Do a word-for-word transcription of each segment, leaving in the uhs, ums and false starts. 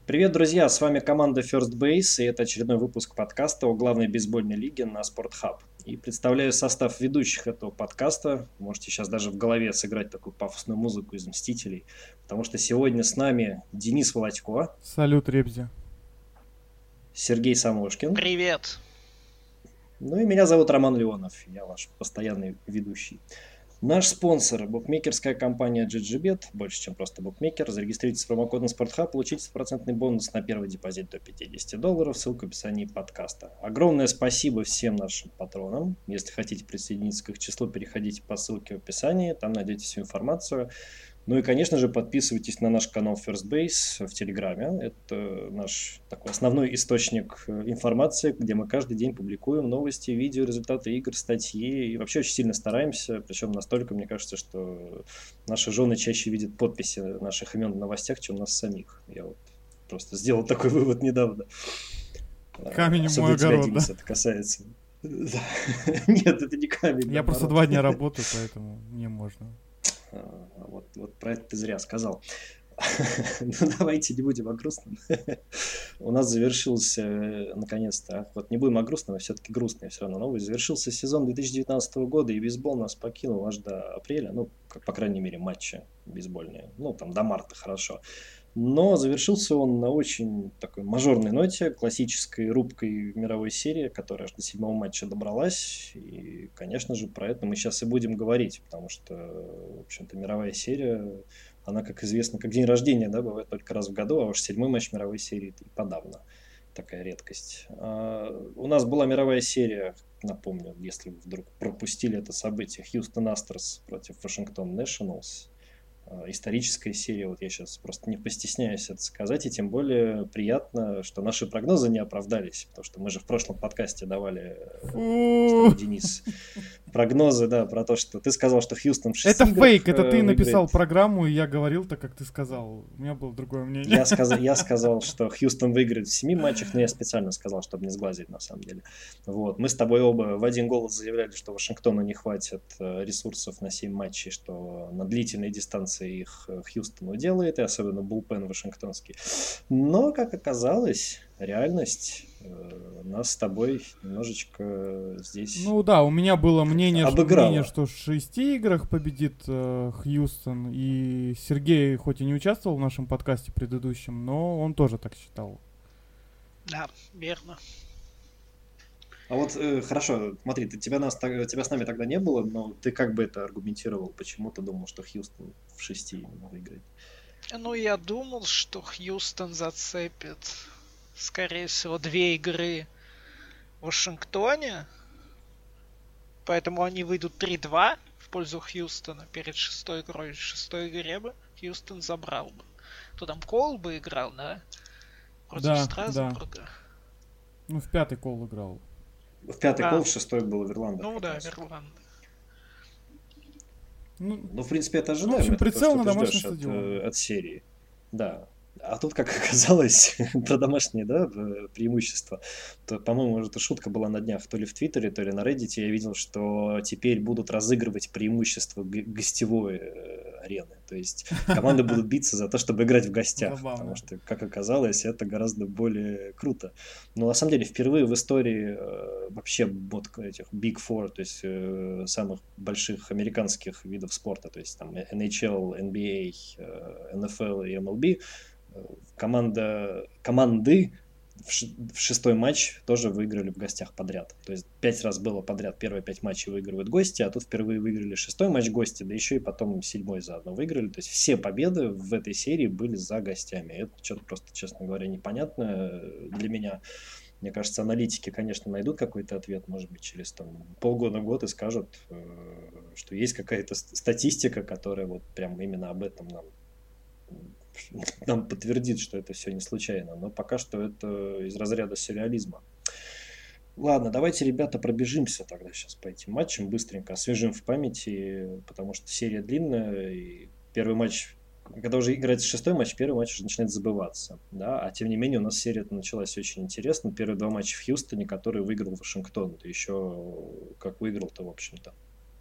Привет, друзья! С вами команда First Base, и это очередной выпуск подкаста о главной бейсбольной лиге на Спортхаб. И представляю состав ведущих этого подкаста. Можете сейчас даже в голове сыграть такую пафосную музыку из «Мстителей», потому что сегодня с нами Денис Володько. Салют, Ребзи. Сергей Самошкин. Привет! Ну и меня зовут Роман Леонов, я ваш постоянный ведущий. Наш спонсор – букмекерская компания джи джи бет, больше, чем просто букмекер. Зарегистрируйтесь с промокодом Спортхаб, получите сто процентов бонус на первый депозит до пятьдесят долларов, ссылка в описании подкаста. Огромное спасибо всем нашим патронам. Если хотите присоединиться к их числу, переходите по ссылке в описании, там найдете всю информацию. Ну и, конечно же, подписывайтесь на наш канал First Base в Телеграме. Это наш такой основной источник информации, где мы каждый день публикуем новости, видео, результаты игр, статьи. И вообще очень сильно стараемся, причем настолько, мне кажется, что наши жены чаще видят подписи наших имен в новостях, чем нас самих. Я вот просто сделал такой вывод недавно. Камень в мой огород, Денис, да? Это касается. Нет, это не камень. Я просто два дня работаю, поэтому мне можно. Вот, вот про это ты зря сказал. Ну, давайте не будем о грустном. У нас завершился, наконец-то, вот не будем о грустном, а все-таки грустно, все равно новый. Завершился сезон две тысячи девятнадцатого года, и бейсбол нас покинул аж до апреля, ну, как, по крайней мере, матчи бейсбольные. Ну, там до марта хорошо. Но завершился он на очень такой мажорной ноте, классической рубкой мировой серии, которая аж до седьмого матча добралась. И, конечно же, про это мы сейчас и будем говорить, потому что, в общем-то, мировая серия, она, как известно, как день рождения, да, бывает только раз в году, а уж седьмой матч мировой серии и подавно. Такая редкость. А, у нас была мировая серия, напомню, если вы вдруг пропустили это событие, Хьюстон Астрос против Вашингтон Нэшнлс. Историческая серия, вот я сейчас просто не постесняюсь это сказать, и тем более приятно, что наши прогнозы не оправдались, потому что мы же в прошлом подкасте давали, что Денис, прогнозы, да, про то, что ты сказал, что Хьюстон в шести Это фейк, это ты выиграет. написал программу, и я говорил так, как ты сказал. У меня было другое мнение. Я сказал, я сказал, что Хьюстон выиграет в семи матчах, но я специально сказал, чтобы не сглазить, на самом деле. Вот. Мы с тобой оба в один голос заявляли, что Вашингтону не хватит ресурсов на семь матчей, что на длительной дистанции их Хьюстону делает, и особенно булпен вашингтонский. Но, как оказалось, реальность э, нас с тобой немножечко здесь Ну да, у меня было мнение, что, обыграла. мнение, что в шести играх победит э, Хьюстон, и Сергей хоть и не участвовал в нашем подкасте предыдущем, но он тоже так считал. Да, верно. А вот э, хорошо, смотри, ты, тебя, нас, тебя с нами тогда не было, но ты как бы это аргументировал, почему ты думал, что Хьюстон в шести выиграет? Ну, я думал, что Хьюстон зацепит, скорее всего, две игры в Вашингтоне, поэтому они выйдут три-два в пользу Хьюстона перед шестой игрой. В шестой игре бы Хьюстон забрал бы. Кто там, Коул бы играл, да? Против Да, Страсбурга. да. Ну, в пятый кол играл. В пятый А. кол, в шестой был Верландер. Ну да, Верландер. Ну, ну, в принципе, это в ожидаемо. общем, Это прицел то, на что ты домашний ждешь от, стадион. от серии. Да. А тут, как оказалось, про домашние, да, преимущества, то, по-моему, эта шутка была на днях то ли в Твиттере, то ли на Reddit. Я видел, что теперь будут разыгрывать преимущество г- гостевой э, арены. То есть команды будут биться за то, чтобы играть в гостях. Забавно. Потому что, как оказалось, это гораздо более круто. Но на самом деле впервые в истории э, вообще вот этих Big Four, то есть э, самых больших американских видов спорта, то есть там эн эйч эл, эн би эй, э, эн эф эл и эм эл би, команда, команды в, ш, в шестой матч тоже выиграли в гостях подряд. То есть пять раз было подряд, первые пять матчей выигрывают гости, а тут впервые выиграли шестой матч гости, да еще и потом седьмой заодно выиграли. То есть все победы в этой серии были за гостями. Это что-то просто, честно говоря, непонятно для меня. Мне кажется, аналитики, конечно, найдут какой-то ответ, может быть, через там, полгода-год и скажут, что есть какая-то статистика, которая вот прям именно об этом нам нам подтвердит, что это все не случайно. Но пока что это из разряда сюрреализма. Ладно, давайте, ребята, пробежимся тогда сейчас по этим матчам, быстренько освежим в памяти, потому что серия длинная, и первый матч, когда уже играется шестой матч, первый матч уже начинает забываться. Да? А тем не менее у нас серия началась очень интересно. Первые два матча в Хьюстоне, который выиграл Вашингтон. Это еще как выиграл-то, в общем-то.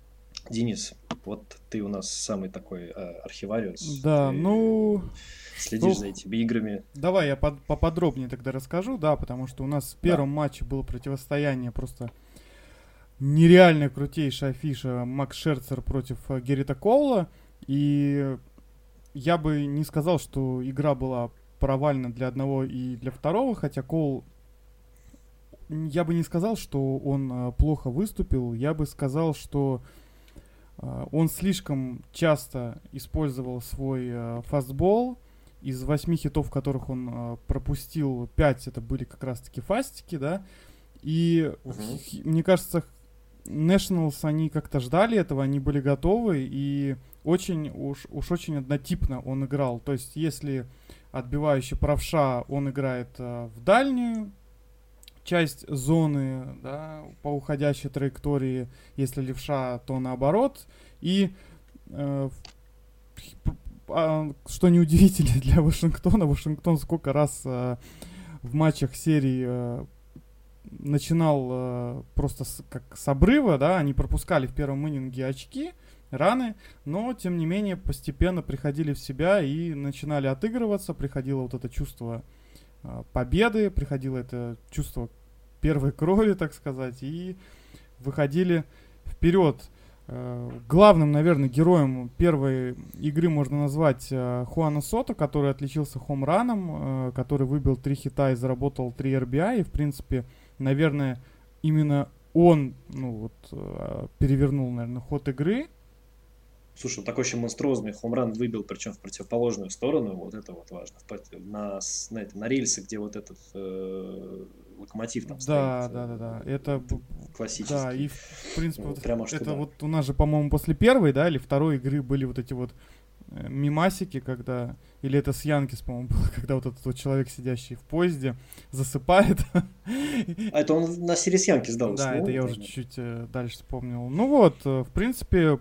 Денис, вот ты у нас самый такой э, архивариус. Да, ты ну... следишь ну, за этими играми. Давай я под, поподробнее тогда расскажу, да, потому что у нас в первом да. матче было противостояние просто нереально крутейшая афиша Макс Шерцер против э, Геррита Коула, и я бы не сказал, что игра была провальна для одного и для второго, хотя Коул... Я бы не сказал, что он э, плохо выступил, я бы сказал, что э, он слишком часто использовал свой э, фастбол. Из восьми хитов, которых он э, пропустил, пять это были как раз-таки фастики, да, и uh-huh. х- мне кажется, Nationals, они как-то ждали этого, они были готовы, и очень, уж, уж очень однотипно он играл, то есть если отбивающий правша, он играет э, в дальнюю часть зоны, да, по уходящей траектории, если левша, то наоборот, и э, что неудивительно для Вашингтона, Вашингтон сколько раз э, в матчах серии э, начинал э, просто с, как с обрыва, да, они пропускали в первом иннинге очки, раны, но тем не менее постепенно приходили в себя и начинали отыгрываться, приходило вот это чувство э, победы, приходило это чувство первой крови, так сказать, и выходили вперед. Главным, наверное, героем первой игры можно назвать э, Хуана Сото, который отличился хоум-раном, э, который выбил три хита и заработал три эр би ай. И, в принципе, наверное, именно он ну, вот, э, перевернул, наверное, ход игры. Слушай, такой еще монструозный хоум-ран выбил, причем в противоположную сторону, вот это вот важно, на, на, это, на рельсы, где вот этот э, локомотив там да, стоит. Да, да, да, это классический. Да, и в принципе ну, вот прямо это туда. Вот у нас же, по-моему, после первой, да, или второй игры были вот эти вот э, мимасики, когда, или это с Янкис, по-моему, было, когда вот этот вот человек, сидящий в поезде, засыпает. А это он на Сирис Янкис дал. Да, это я уже чуть-чуть э, дальше вспомнил. Ну вот, э, в принципе,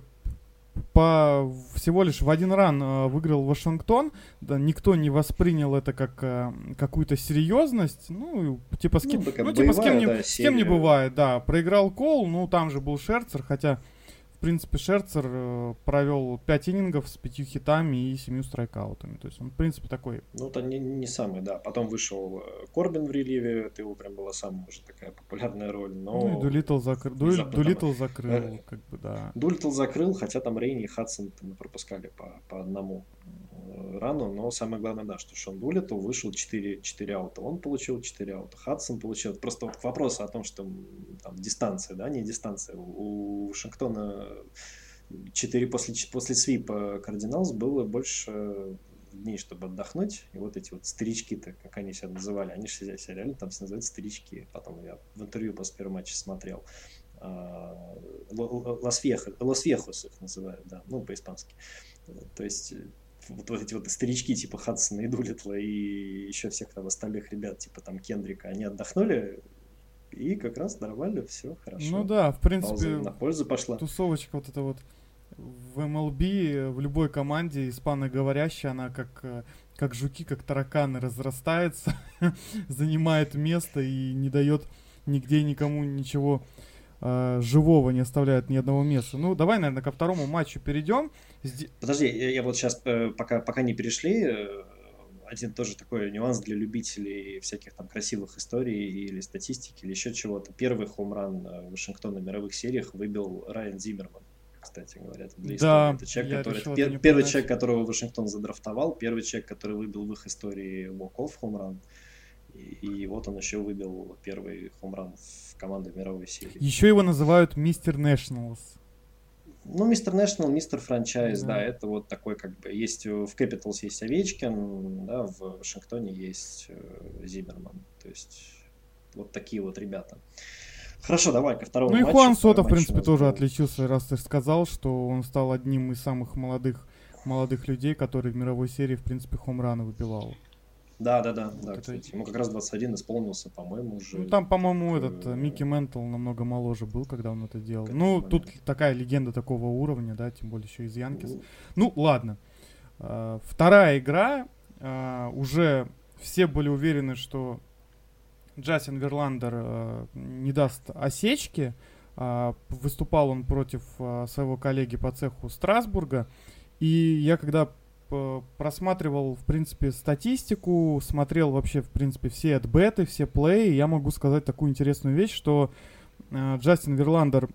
по всего лишь в один ран э, выиграл Вашингтон. Да, никто не воспринял это как э, какую-то серьезность. Ну, типа с кем, ну, ну, типа, с кем, не, да, с кем не бывает, да. Проиграл Коул, ну, там же был Шерцер, хотя, в принципе, Шерцер э, провел пять иннингов с пятью хитами и семью страйкаутами. То есть он, в принципе, такой... Ну, это не, не самый, да. Потом вышел Корбин в реливе, это его прям была самая уже такая популярная роль. Но... Ну, и Дулиттл закрыл, Дулиттл закрыл, как бы, да. Дулиттл закрыл, хотя там Рейни и Хадсон пропускали по, по одному рану, но самое главное, да, что Шон Дулиттл вышел четыре, четыре аута, он получил четыре аута, Хадсон получил, просто вот к вопросу о том, что там дистанция, да, не дистанция, у Вашингтона четыре после, после свипа Кардиналс было больше дней, чтобы отдохнуть, и вот эти вот старички-то, как они себя называли, они же себя реально там называют старички, потом я в интервью после первого матча смотрел, Лас-Вехас, Лас-Вехас их называют, да, ну, по-испански. То есть, вот, вот эти вот старички типа Хадсона и Дулиттла и еще всех там остальных ребят, типа там Кендрика, они отдохнули, и как раз нормально, все хорошо. Ну да, в принципе, пауза на пользу пошла. Тусовочка вот эта вот в эм эл би, в любой команде испаноговорящей, она как, как жуки, как тараканы разрастается, занимает место и не дает нигде никому ничего э, живого, не оставляет ни одного места. Ну, давай, наверное, ко второму матчу перейдем. Зде... Подожди, я, я вот сейчас, э, пока, пока не перешли, э, один тоже такой нюанс для любителей всяких там красивых историй или статистики, или еще чего-то. Первый хоумран Вашингтона в мировых сериях выбил Райан Зиммерман, кстати говоря. Для да, это человек, который, решил, пер, это первый понять. человек, которого Вашингтон задрафтовал, первый человек, который выбил в их истории walk-off хоумран. И, и вот он еще выбил первый хоумран в команду мировой серии. Еще его называют мистер Nationals. Ну, мистер National, мистер Франчайз, Да. да, это вот такой как бы, есть в Capitals есть Овечкин, да, в Вашингтоне есть э, Зиммерман, то есть вот такие вот ребята. Хорошо, давай ко второму Ну и матчу. Хуан Сото, в матч принципе, у нас тоже был. отличился, раз ты сказал, что он стал одним из самых молодых, молодых людей, который в мировой серии, в принципе, хоумраны выбивал. Да, да, да, да, это- кстати, ему как раз двадцать один исполнился, по-моему, уже. Ну, там, по-моему, э, этот э, Микки Ментл намного моложе был, когда он это делал. Как Ну, это тут момент. такая легенда такого уровня, да, тем более еще из Янкис. Ну, Ну, ладно. А, Вторая игра. а, Уже все были уверены, что Джастин Верландер а, не даст осечки. Выступал он против своего коллеги по цеху Страсбурга. И я когда просматривал, в принципе, статистику, смотрел вообще, в принципе, все отбеты, все плей, я могу сказать такую интересную вещь, что э, Джастин Верландер,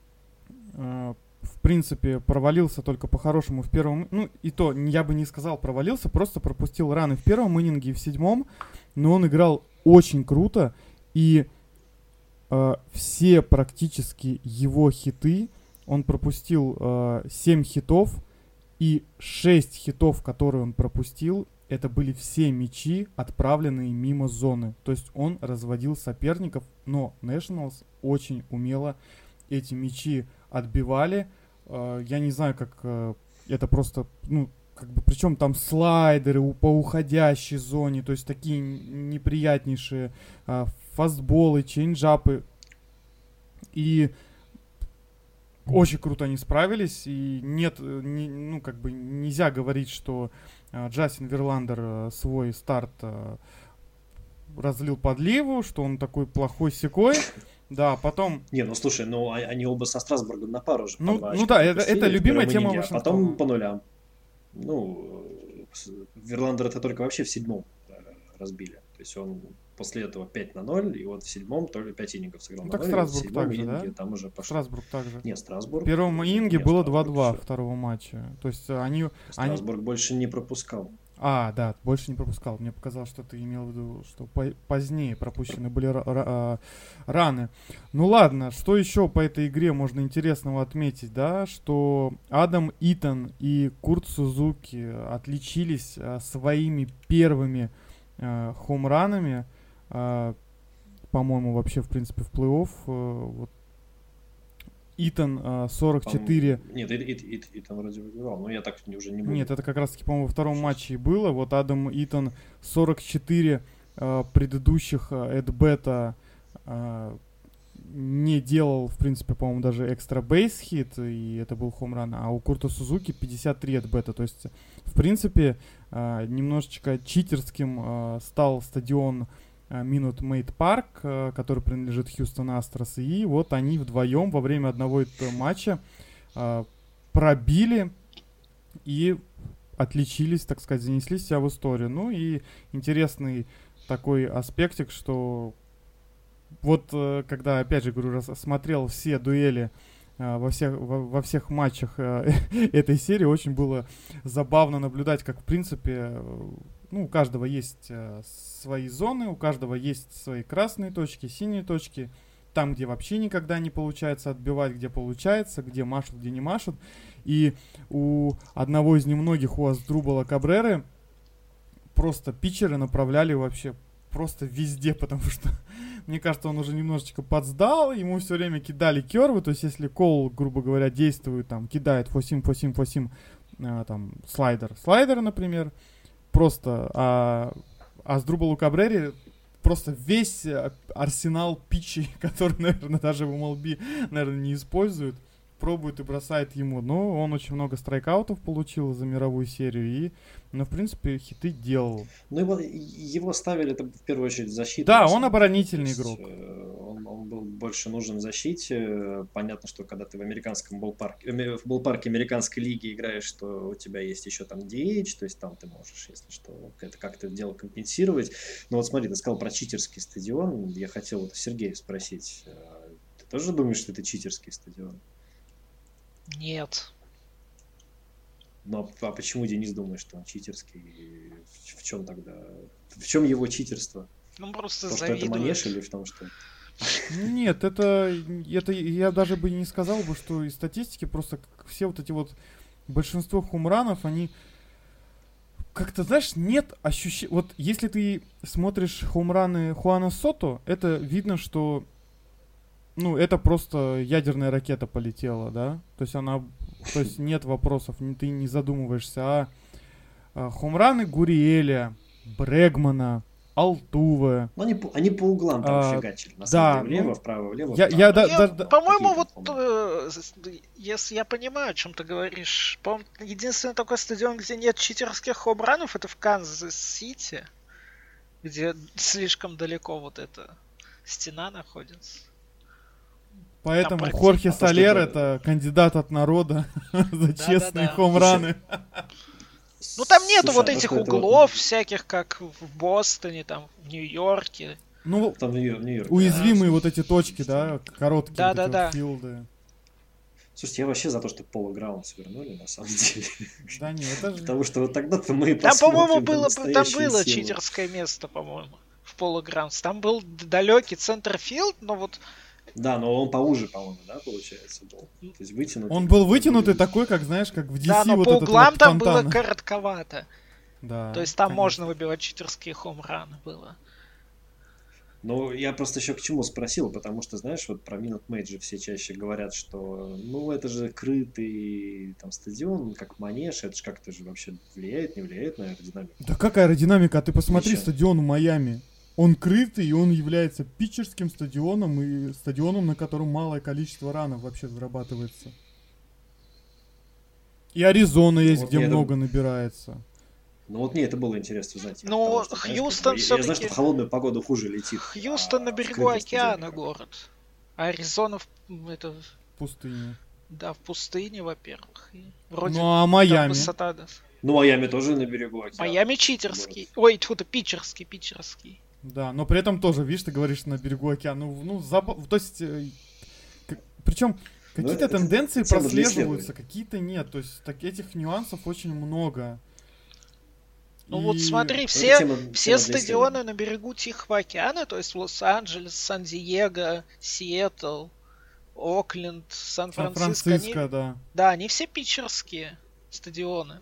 э, в принципе, провалился только по-хорошему в первом... Ну, и то, я бы не сказал провалился, просто пропустил раны в первом иннинге и в седьмом, но он играл очень круто, и э, все практически его хиты, он пропустил э, семь хитов, и шесть хитов, которые он пропустил, это были все мячи, отправленные мимо зоны. То есть он разводил соперников, но Nationals очень умело эти мячи отбивали. Я не знаю, как это просто, ну, как бы, причем там слайдеры по уходящей зоне, то есть такие неприятнейшие фастболы, чейнджапы. И очень круто они справились, и нет, не, ну, как бы нельзя говорить, что э, Джастин Верландер э, свой старт э, разлил подливу, что он такой плохой-сякой. Да, потом... Не, ну слушай, ну они оба со Страсбургом на пару же. Ну, ну да, это, это любимая тема Вашингтона. А потом по нулям. Ну, Верландер это только вообще в седьмом разбили. То есть он после этого пять на ноль, и вот в седьмом только пять иннингов сыграл ну, на так ноль. Страсбург также, ининге, да? Там уже пошло. Страсбург также. Нет, Страсбург. В первом ининге Нет, было Страсбург два-два все. Второго матча. То есть они... Страсбург они... больше не пропускал. А, да, больше не пропускал. Мне показалось, что ты имел в виду, что по- позднее пропущены были ра- ра- раны. Ну ладно, что еще по этой игре можно интересного отметить, да? Что Адам Итон и Курт Сузуки отличились а, своими первыми а, хоумранами. А, по-моему, вообще, в принципе, в плей-офф. А, вот. Итон а, сорок четыре... По-моему... Нет, Ит, Ит, Ит, Итон вроде выиграл, но я так уже не буду. Нет, это как раз-таки, по-моему, во втором матче и было. Вот Адам Итон сорок четыре а, предыдущих эдбета а, не делал, в принципе, по-моему, даже экстра бейс хит, и это был хоумран. А у Курта Сузуки пятьдесят три эдбета. То есть, в принципе, а, немножечко читерским а, стал стадион Minute Maid Park, который принадлежит Хьюстон Астрос, и вот они вдвоем во время одного этого матча э, пробили и отличились, так сказать, занесли себя в историю. Ну и интересный такой аспектик, что вот э, когда, опять же говорю, смотрел все дуэли э, во, всех, во, во всех матчах э, этой серии, очень было забавно наблюдать, как в принципе... Э, Ну, у каждого есть э, свои зоны, у каждого есть свои красные точки, синие точки. Там, где вообще никогда не получается отбивать, где получается, где машут, где не машут. И у одного из немногих, у Аздрубала Кабреры, просто питчеры направляли вообще просто везде, потому что, мне кажется, он уже немножечко подсдал, ему все время кидали кервы. То есть, если Коул, грубо говоря, действует, там, кидает восемь восемь восемь, э, там, слайдер, слайдер, например, просто, а, а с Друбалу Кабрере просто весь арсенал питчей, который, наверное, даже в эм эл би, наверное, не использует, пробует и бросает ему. Но он очень много страйкаутов получил за мировую серию и, ну, в принципе, хиты делал. Ну, его, его ставили это в первую очередь в защиту. Да, он оборонительный есть, игрок. Он, он был больше нужен в защите. Понятно, что когда ты в американском болпарке, в болпарке американской лиги играешь, что у тебя есть еще там ди эйч, то есть там ты можешь, если что, это как-то это дело компенсировать. Но вот смотри, ты сказал про читерский стадион. Я хотел вот Сергея спросить. Ты тоже думаешь, что это читерский стадион? Нет. Ну, а почему Денис думает, что он читерский? В чем тогда? В чем его читерство? Ну, просто то, завидует. что это манеж или в том, что... Нет, это, это я даже бы не сказал бы, что из статистики просто все вот эти вот большинство хоумранов, они как-то, знаешь, нет ощущения... Вот если ты смотришь хоумраны Хуана Сото, это видно, что ну, это просто ядерная ракета полетела, да? То есть она... То есть нет вопросов, ты не задумываешься. А, а хоумраны Гуриэля, Брэгмана, Алтувы. Ну, они, они по углам там а, фигачили. На да, самом деле, влево, ну, вправо, влево. Я, вправо. я, да, Я, да, да, по-моему, вот по-моему. э, если я понимаю, о чем ты говоришь, по-моему, единственный такой стадион, где нет читерских хоумранов, это в Канзас-Сити, где слишком далеко вот эта стена находится. Поэтому практически- Хорхе А то, что Солер это- это кандидат от народа за честные Да-да-да. хоум-раны. Ну там нету Слушай, вот а то, этих что это вот- углов всяких, как в Бостоне, там, в Нью-Йорке. Ну, Там в Нью- в Нью-Йорке. уязвимые вот эти точки, да, короткие вот эти Да-да-да. вот филды. Слушайте, я вообще за то, что Пола Граундс вернули, на самом деле. Да нет, это же... Потому что вот тогда-то мы и Там, посмотрим по-моему, на было, там настоящие было силы. читерское место, по-моему, в Поло Граундс. Там был далекий центрфилд, но вот Да, но он поуже, по-моему, да, получается, был. То есть вытянутый. Он был вытянутый такой, как, знаешь, как в ди си да, но вот по этот углам вот там было фонтан. коротковато. Да, То есть там конечно. можно выбивать читерские хоум-раны было. Ну, я просто еще к чему спросил, потому что, знаешь, вот про Minute Maid же все чаще говорят, что, ну, это же крытый там стадион, как манеж, это же как-то же вообще влияет, не влияет на аэродинамику. Да какая аэродинамика? А ты посмотри Ничего. стадион в Майами. Он крытый, и он является питчерским стадионом, и стадионом, на котором малое количество ранов вообще вырабатывается. И Аризона есть, Вот где я это- много набирается. Ну, вот мне это было интересно узнать. Ну, потому что, знаешь, Хьюстон как бы, я- Я знаю, всё-таки- что в холодную погоду хуже летит. Хьюстон а на в берегу крытом стадионе океана как? город. А Аризона в, это, Пустыня. да, в пустыне, во-первых. И вроде Ну а там Майами? высота, да. Ну, Майами тоже на берегу океана. Майами читерский. Ой, тьфу-то, питчерский, питчерский. Да, но при этом тоже, видишь, ты говоришь на берегу океана. Ну, ну заб- то есть... Причем какие-то это тенденции тема для прослеживаются, исследований. какие-то нет. То есть так, этих нюансов очень много. Ну И- вот смотри, Это все, тема- все тема для стадионы на берегу Тихого океана, то есть Лос-Анджелес, Сан-Диего, Сиэтл, Окленд, Сан-Франциско, Сан-Франциско, они, да. да, они все питчерские стадионы.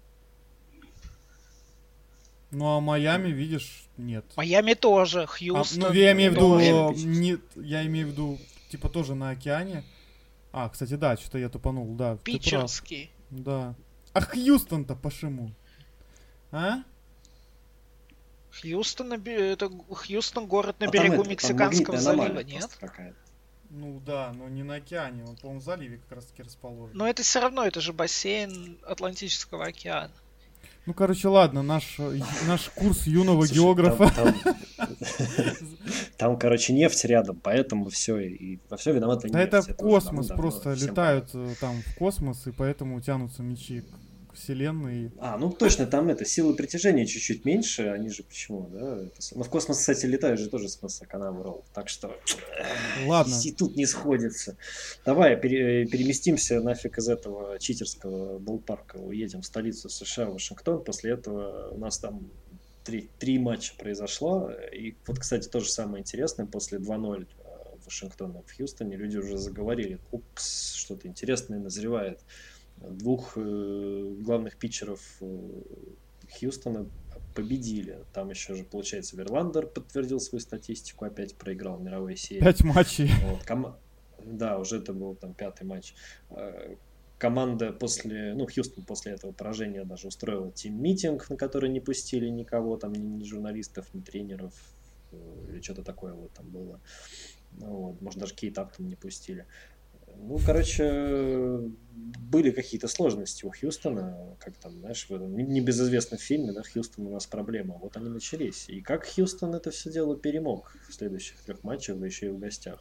Ну а Майами, видишь, нет. Майами тоже, А, Хьюстон. ну, я имею в виду, Майами э, питчерский. нет, я имею в виду, типа, тоже на океане. А, кстати, да, что-то я тупанул, да, ты прав. питчерский. Да. А Хьюстон-то почему? А? Хьюстон, на бе- это Хьюстон город на А там берегу это, там Мексиканского магнитная залива, аномалия нет? просто какая-то. Ну да, но не на океане, он, по-моему, в заливе как раз таки расположен. Но это все равно, это же бассейн Атлантического океана. Ну, короче, ладно, наш, э, наш курс юного Слушай, географа. Там, там- там, короче, нефть рядом, поэтому все, и во все виновата Да нефть. это уже космос, давно просто всем летают э, там в космос, и поэтому тянутся мечи к вселенной. А, ну точно, там это, силы притяжения чуть-чуть меньше, они же почему, да? Это с- но в космос, кстати, летают же тоже с Массаканавы Ролл, так что Ладно. и тут не сходится. Давай пере- переместимся нафиг из этого читерского болпарка, уедем в столицу США, Вашингтон, после этого у нас там три, три матча произошло, и вот, кстати, то же самое интересное, после два ноль Вашингтона в Хьюстоне люди уже заговорили, упс, что-то интересное назревает. Двух э, главных питчеров э, Хьюстона победили. Там еще же, получается, Верландер подтвердил свою статистику, опять проиграл мировой серии. Пять матчей. Вот, ком- Да, уже это был там пятый матч. Э, Команда после, ну, Хьюстон после этого поражения даже устроила тим-митинг, на который не пустили никого, там ни, ни журналистов, ни тренеров, э, или что-то такое вот там было. Ну, вот, может, даже Кейт Аптон не пустили. Ну, короче, были какие-то сложности у Хьюстона, как там, знаешь, в этом небезызвестном фильме, да, Хьюстон у нас проблема. Вот они начались. И как Хьюстон это все дело перемог в следующих трех матчах, да еще и в гостях.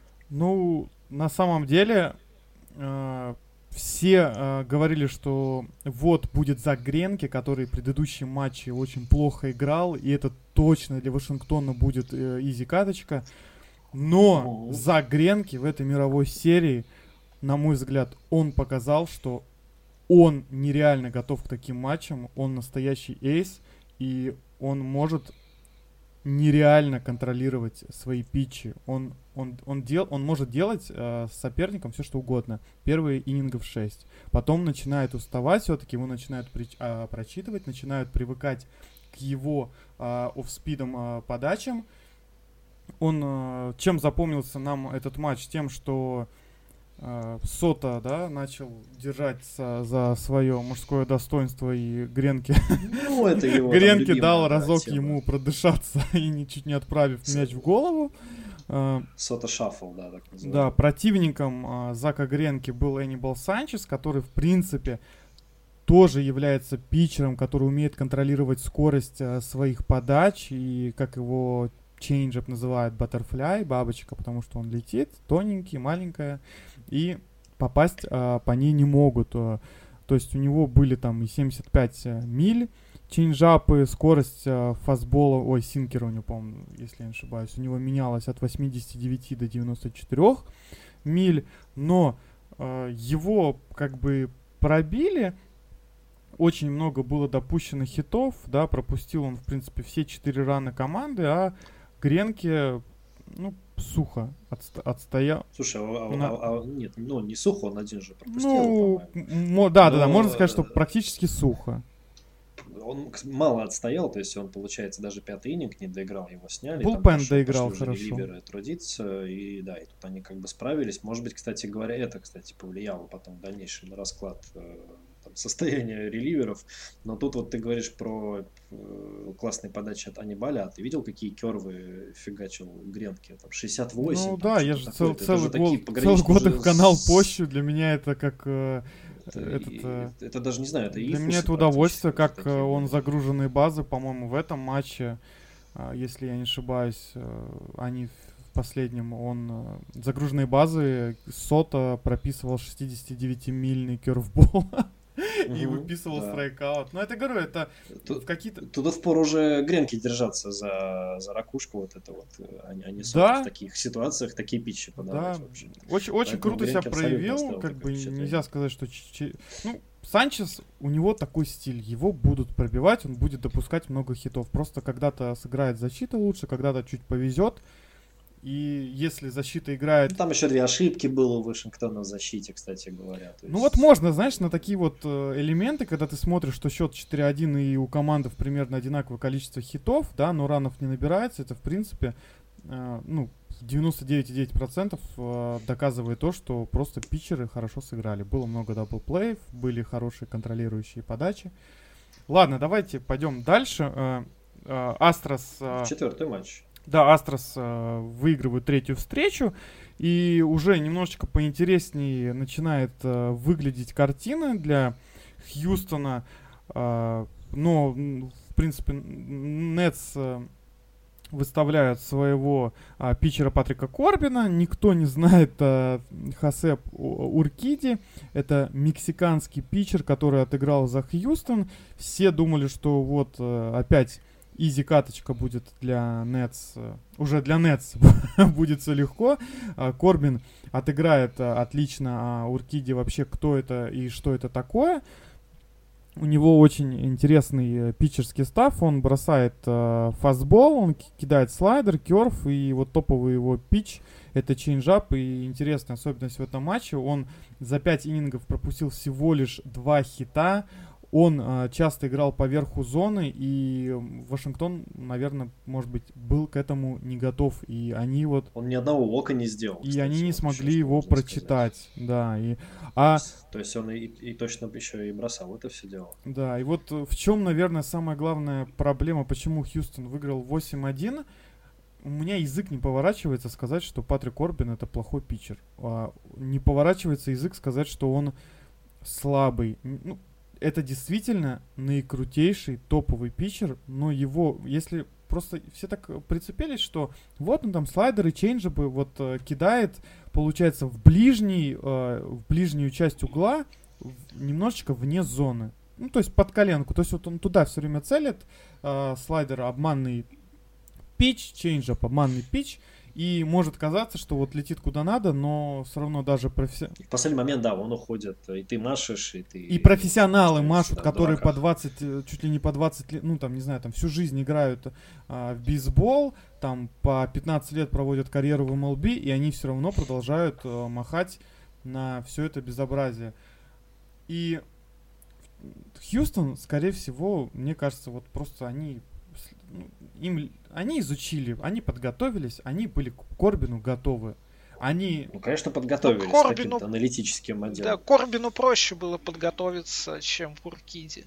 Ну, на самом деле, э, все э, говорили, что вот будет Зак Гренке, который в предыдущем матче очень плохо играл, и это точно для Вашингтона будет э, изи-каточка. Но Мгм. Зак Гренке в этой мировой серии, на мой взгляд, он показал, что он нереально готов к таким матчам, он настоящий эйс, и он может нереально контролировать свои питчи. Он, он, он, дел, он может делать э, с соперником все что угодно. Первые иннингов шесть. Потом начинает уставать, все-таки его начинают при, э, прочитывать, начинают привыкать к его э, офспидом э, подачам. Он э, чем запомнился нам этот матч? Тем, что э, Сота, да, начал держаться за свое мужское достоинство, и Гренке, Ну, это его там Гренке любимая, дал да, разок тема. ему продышаться и ни- чуть не отправив мяч в голову. Э, Сота Шаффл, да, так Да, называемый. противником э, Зака Гренки был Энибал Санчес, который, в принципе, тоже является питчером, который умеет контролировать скорость э, своих подач, и как его чейнджап называют Butterfly, бабочка, потому что он летит, тоненький, маленькая, и попасть а, по ней не могут. То есть у него были там и семьдесят пять миль чейнджапы, скорость а, фастбола, ой, синкера у него, по-моему, если я не ошибаюсь, у него менялась от восьмидесяти девяти до девяноста четырёх миль, но а, его как бы пробили, очень много было допущено хитов, да, пропустил он, в принципе, все четыре рана команды, а Гренке, ну, сухо отсто- отстоял. Слушай, а, На... а, а, нет, ну не сухо, он один же пропустил, ну, по-моему. м- да, Но... да, да, можно сказать, что практически сухо. Он мало отстоял, то есть он, получается, даже пятый иннинг не доиграл, его сняли. Булпен доиграл хорошо. Реливеры трудиться, и да, и тут они как бы справились. Может быть, кстати говоря, это, кстати, повлияло потом в дальнейшем на расклад там, состояния реливеров. Но тут вот ты говоришь про э, классные подачи от Анибаля, а ты видел, какие кервы фигачил Гренке? Там шестьдесят восемь. Ну там, да, я же цел, целый, год, целый год их в канал с... пощу, для меня это как... Э, Это, этот, и, э, это даже не знаю, это для меня это удовольствие, как такие, он да. загруженные базы, по-моему, в этом матче, если я не ошибаюсь, они в последнем, он загруженные базы Сота прописывал шестидесятидевятимильный кёрфбол и выписывал да. страйкаут. Но это, говорю, это тут, какие-то... Туда впору уже Гренки держаться за, за ракушку, вот это вот, они, они да. в таких ситуациях такие питчи подавать да. вообще. Очень, очень круто себя проявил, как бы нельзя сказать, что... Ну, Санчес, у него такой стиль, его будут пробивать, он будет допускать много хитов. Просто когда-то сыграет защита лучше, когда-то чуть повезет. И если защита играет... Ну, там еще две ошибки было у Вашингтона в защите, кстати говоря. То есть... Ну вот можно, знаешь, на такие вот элементы, когда ты смотришь, что счет четыре один и у команды примерно одинаковое количество хитов, да, но ранов не набирается, это в принципе, э, ну, девяносто девять и девять десятых процента э, доказывает то, что просто питчеры хорошо сыграли. Было много даблплеев, были хорошие контролирующие подачи. Ладно, давайте пойдем дальше. Э, э, Астрос... Э, Четвертый матч. Да, Астрос э, выигрывают третью встречу, и уже немножечко поинтереснее начинает э, выглядеть картина для Хьюстона. Э, но, в принципе, Нетс э, выставляют своего э, питчера Патрика Корбина. Никто не знает э, Хосе Уркиди. Это мексиканский питчер, который отыграл за Хьюстон. Все думали, что вот э, опять... Изи каточка будет для Нетс, уже для Нетс будет все легко. Корбин отыграет отлично, а Уркиди вообще кто это и что это такое. У него очень интересный питчерский став, он бросает фастбол, он кидает слайдер, керф, и вот топовый его питч это чейнджап. И интересная особенность в этом матче, он за пять иннингов пропустил всего лишь два хита. Он э, часто играл по верху зоны, и Вашингтон, наверное, может быть, был к этому не готов. И они вот... Он ни одного вока не сделал. И кстати, они не вот смогли еще, его прочитать. Сказать. Да, и... А... То есть он и, и точно еще и бросал это все дело. Да, и вот в чем, наверное, самая главная проблема, почему Хьюстон выиграл восемь один. У меня язык не поворачивается сказать, что Патрик Корбин это плохой питчер. А не поворачивается язык сказать, что он слабый. Ну, это действительно наикрутейший топовый питчер, но его, если просто все так прицепились, что вот он там слайдеры, чейнджабы вот э, кидает, получается, в ближний, э, в ближнюю часть угла, в, немножечко вне зоны. Ну, то есть под коленку. То есть вот он туда все время целит, э, слайдер обманный питч, чейнджап обманный питч. И может казаться, что вот летит куда надо, но все равно даже профессионалы... В последний момент, да, он уходит, и ты машешь, и ты... И профессионалы машут, да, которые дураках. по двадцать, чуть ли не по двадцать лет, ну там, не знаю, там всю жизнь играют а, в бейсбол, там по пятнадцать лет проводят карьеру в эм эл би, и они все равно продолжают а, махать на все это безобразие. И Хьюстон, скорее всего, мне кажется, вот просто они... Им, они изучили, они подготовились, они были к Корбину готовы. Они... Ну, конечно, подготовились ну, Корбину, с каким-то аналитическим отделом. Да, Корбину проще было подготовиться, чем Уркиди.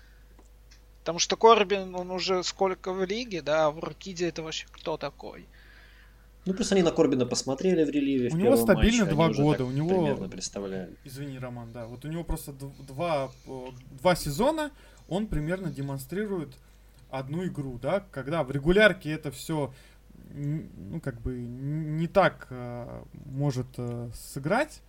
Потому что Корбин, он уже сколько в лиге, да, а Уркиди это вообще кто такой? Ну, плюс они на Корбина посмотрели в реливе. У в него стабильно матче, два года. У него... примерно представляли. Извини, Роман, да. Вот у него просто два, два сезона он примерно демонстрирует одну игру, да, когда в регулярке это все ну, как бы не так э, может э, сыграть.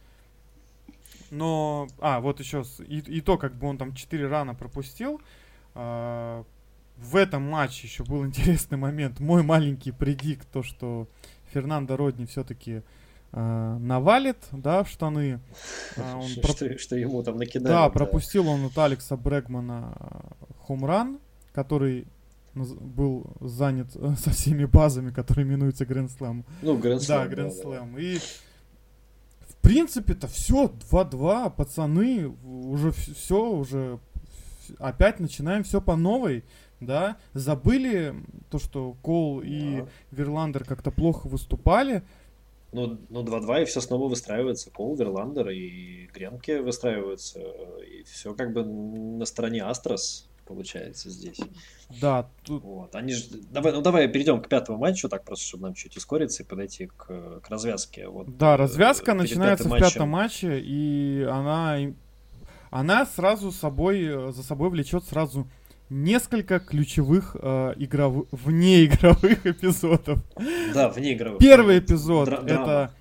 Но, а, вот еще и, и то, как бы он там четыре рана пропустил. Э, в этом матче еще был интересный момент. Мой маленький предикт, то, что Фернандо Родни все-таки э, навалит, да, в штаны. Э, он что, проп... что, что ему там накидали. Да, да, пропустил он от Алекса Брэгмана хомран, который был занят со всеми базами, которые именуются Грэнд Слэм. Ну, Грэнд Слэм. Да, Грэнд Слэм. Да, да. И в принципе-то все, два-два, пацаны, уже все, уже опять начинаем все по новой, да. Забыли то, что Коул да. и Верландер как-то плохо выступали. Ну, ну, два-два, и все снова выстраивается. Коул, Верландер и Гренке выстраиваются. И все как бы на стороне Астрос получается здесь. Да. Тут... Вот. Они ж... давай, ну давай перейдем к пятому матчу, так просто, чтобы нам чуть ускориться и подойти к, к развязке. Вот, да, развязка начинается в пятом матчем... матче, и она, она сразу собой, за собой влечет сразу несколько ключевых э, игров... внеигровых эпизодов. Да, внеигровых. Первый эпизод Дра- это драма.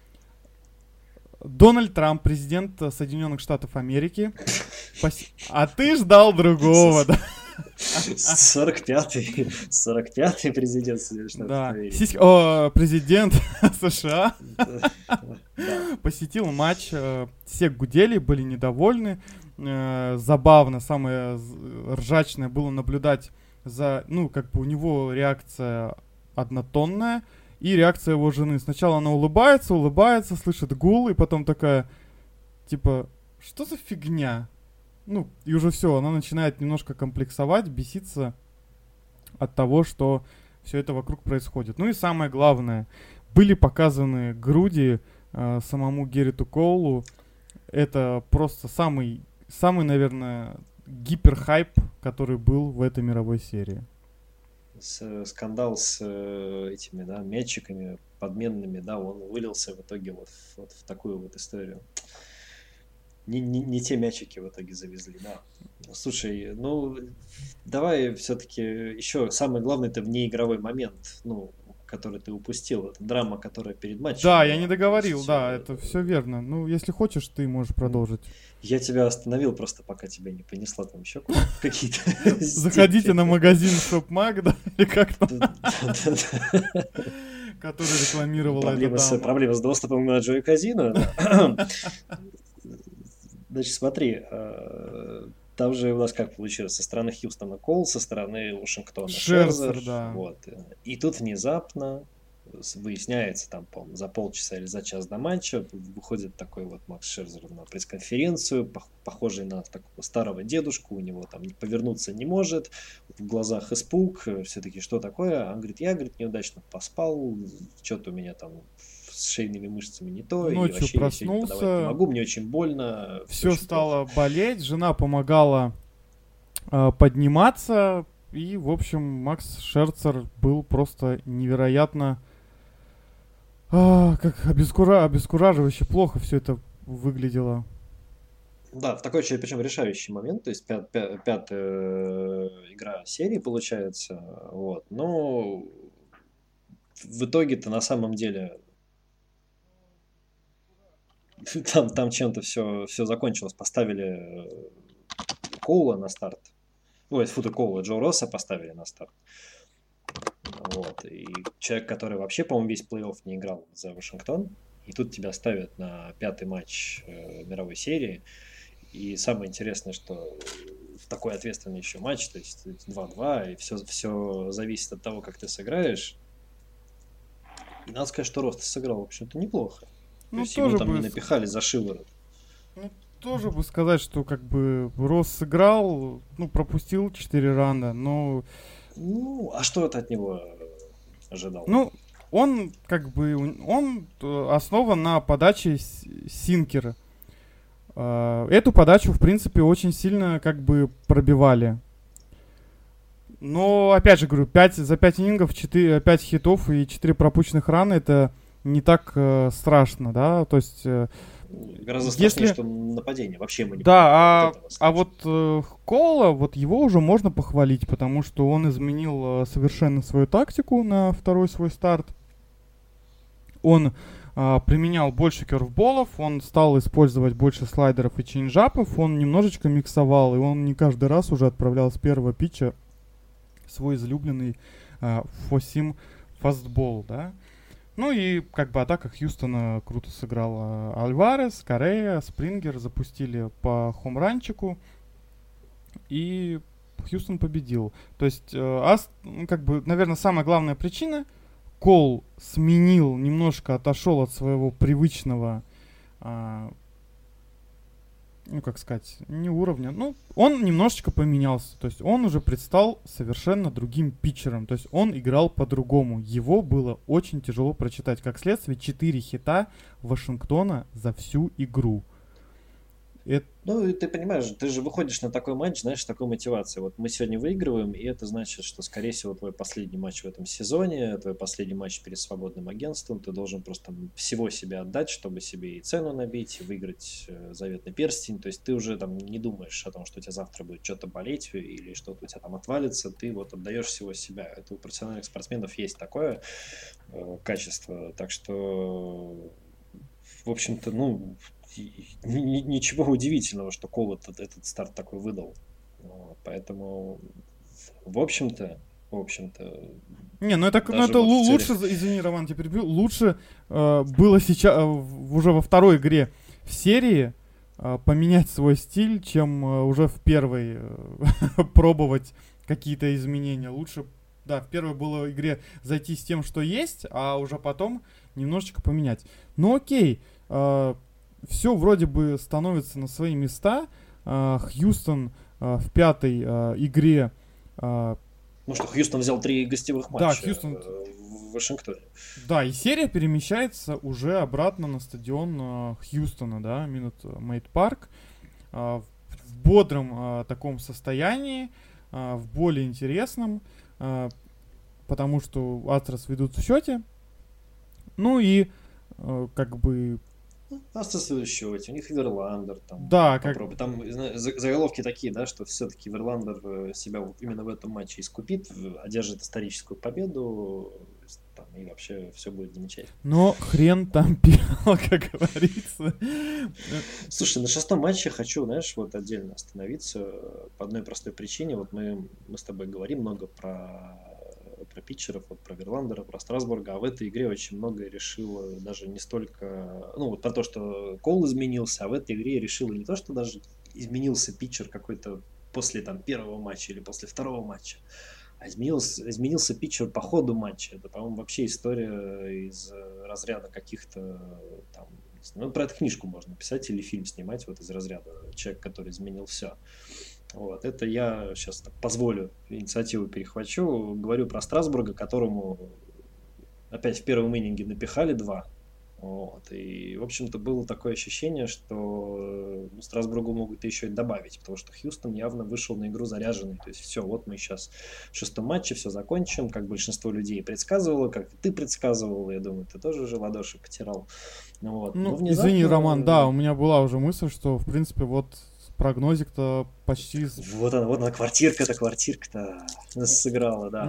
Дональд Трамп, президент Соединенных Штатов Америки. А ты ждал другого, да? сорок пятый, сорок пятый президент Соединенных Штатов да. Америки. Сись... О, президент США посетил матч. Все гудели, были недовольны. Забавно, самое ржачное было наблюдать за, ну, как бы у него реакция однотонная и реакция его жены. Сначала она улыбается, улыбается, слышит гул, и потом такая, типа, что за фигня? Ну, и уже все, она начинает немножко комплексовать, беситься от того, что все это вокруг происходит. Ну и самое главное, были показаны груди э, самому Герриту Коулу. Это просто самый, самый, наверное, гиперхайп, который был в этой мировой серии. С, скандал с э, этими, да, мячиками подменными, да, он вылился в итоге вот, вот в такую вот историю. Не, не, не те мячики в итоге завезли, да. Слушай, ну, давай все-таки еще самый главный это внеигровой момент, ну, который ты упустил. Это драма, которая перед матчем. Да, была. я не договорил, есть, да, э, это все верно. Ну, если хочешь, ты можешь продолжить. Я тебя остановил просто, пока тебя не понесла там еще какие-то... Заходите на магазин Shopmag, да, или как там, который рекламировал это. Проблема с доступом на Joy Casino. Значит, смотри, там же у нас как получилось, со стороны Хьюстона Коул, со стороны Вашингтона Шерзер, Шерзер, да. Вот. И тут внезапно выясняется, там, по-моему, за полчаса или за час до матча выходит такой вот Макс Шерзер на пресс-конференцию, похожий на такого старого дедушку, у него там повернуться не может, в глазах испуг, все-таки что такое? Он говорит, я, говорит, неудачно поспал, что-то у меня там с шейными мышцами не то, ночью и вообще проснулся, я сегодня подавать не могу, мне очень больно. Все очень стало плохо. болеть, жена помогала э, подниматься, и, в общем, Макс Шерцер был просто невероятно, э, как обескура... обескураживающе плохо все это выглядело. Да, в такой, причем решающий момент, то есть пят, пят, пятая игра серии получается, вот, но в итоге-то на самом деле Там, там чем-то все, все закончилось. Поставили Коула на старт. Ой, фу, Коула, Джо Росса поставили на старт. Вот. И человек, который вообще, по-моему, весь плей-офф не играл за Вашингтон. И тут тебя ставят на пятый матч э, мировой серии. И самое интересное, что в такой ответственный еще матч, то есть два-два, и все, все зависит от того, как ты сыграешь. И надо сказать, что Росс сыграл, в общем-то, неплохо. Ну, то есть тоже его там бы... не напихали за шиворот. Ну, тоже бы сказать, что как бы Росс сыграл, ну, пропустил четыре рана, но... Ну, а что ты от него ожидал? Ну, он как бы, он основан на подаче синкера. Эту подачу, в принципе, очень сильно как бы пробивали. Но, опять же, говорю, пять, за пять инингов четыре, пять хитов и четыре пропущенных рана — это не так э, страшно, да, то есть... Э, Гораздо страшнее, если... что нападение, вообще мы не Да, а, а вот э, Коула, вот его уже можно похвалить, потому что он изменил э, совершенно свою тактику на второй свой старт. он а, применял больше кёрфболов, он стал использовать больше слайдеров и чейнджапов, он немножечко миксовал, и он не каждый раз уже отправлял с первого питча свой излюбленный а, фосим фастбол, да. Ну и как бы атака Хьюстона круто сыграла. Альварес, Корея, Спрингер запустили по хомранчику, и Хьюстон победил. То есть, э, Аст, ну, как бы, наверное, самая главная причина: Кол сменил, немножко отошел от своего привычного, а, ну, как сказать, не уровня, ну, он немножечко поменялся. То есть он уже предстал совершенно другим питчером. То есть он играл по-другому. Его было очень тяжело прочитать. Как следствие, четыре хита Вашингтона за всю игру. Это... Ну, и ты понимаешь, ты же выходишь на такой матч, знаешь, с такой мотивацией. Вот мы сегодня выигрываем, и это значит, что, скорее всего, твой последний матч в этом сезоне, твой последний матч перед свободным агентством, ты должен просто всего себя отдать, чтобы себе и цену набить, и выиграть э, заветный перстень. То есть ты уже там не думаешь о том, что у тебя завтра будет что-то болеть или что-то у тебя там отвалится, ты вот отдаешь всего себя. Это у профессиональных спортсменов есть такое э, качество. Так что, в общем-то, ну... ничего удивительного, что Кол этот, этот старт такой выдал. Вот, поэтому, в общем-то, в общем-то... Не, ну это, ну это вот лучше, целях... извини, Роман, тебя перебью, лучше э, было сейчас, э, уже во второй игре в серии э, поменять свой стиль, чем э, уже в первой э, пробовать какие-то изменения. Лучше, да, в первой было игре зайти с тем, что есть, а уже потом немножечко поменять. Ну окей, э, все вроде бы становится на свои места. Uh, Хьюстон uh, в пятой uh, игре... Uh, ну что, Хьюстон взял три гостевых матча, да, Хьюстон... в Вашингтоне. Да, и серия перемещается уже обратно на стадион uh, Хьюстона, да, Минут Мейд Парк. Uh, в бодром uh, таком состоянии, uh, в более интересном, uh, потому что Астрос ведут в счете. Ну и uh, как бы... Остался в счете, у них Верландер там. Да, попробуй. Как... Там заголовки такие, да, что все-таки Верландер себя именно в этом матче искупит, одержит историческую победу, там, и вообще все будет замечательно. Но хрен там пел, как говорится. Слушай, на шестом матче хочу, знаешь, вот отдельно остановиться по одной простой причине. Вот мы, мы с тобой говорим много про про питчеров, вот про Верландера, про Страсбурга, а в этой игре очень многое решило даже не столько, ну вот про то, что Кол изменился, а в этой игре решило не то, что даже изменился питчер какой-то после там первого матча или после второго матча, а изменился, изменился питчер по ходу матча. Это, по-моему, вообще история из разряда каких-то там, ну, про эту книжку можно писать или фильм снимать вот из разряда «Человек, который изменил все». Вот, это я сейчас так позволю, инициативу перехвачу. Говорю про Страсбурга, которому опять в первом иннинге напихали два. Вот, и, в общем-то, было такое ощущение, что ну, Страсбургу могут еще и добавить, потому что Хьюстон явно вышел на игру заряженный. То есть все, вот мы сейчас в шестом матче, все закончим, как большинство людей предсказывало, как ты предсказывал, я думаю, ты тоже уже ладоши потирал. Вот. Ну, внезапно... извини, Роман, да, у меня была уже мысль, что, в принципе, вот прогнозик-то почти... Вот она, вот она, квартирка-то, квартирка-то сыграла, да.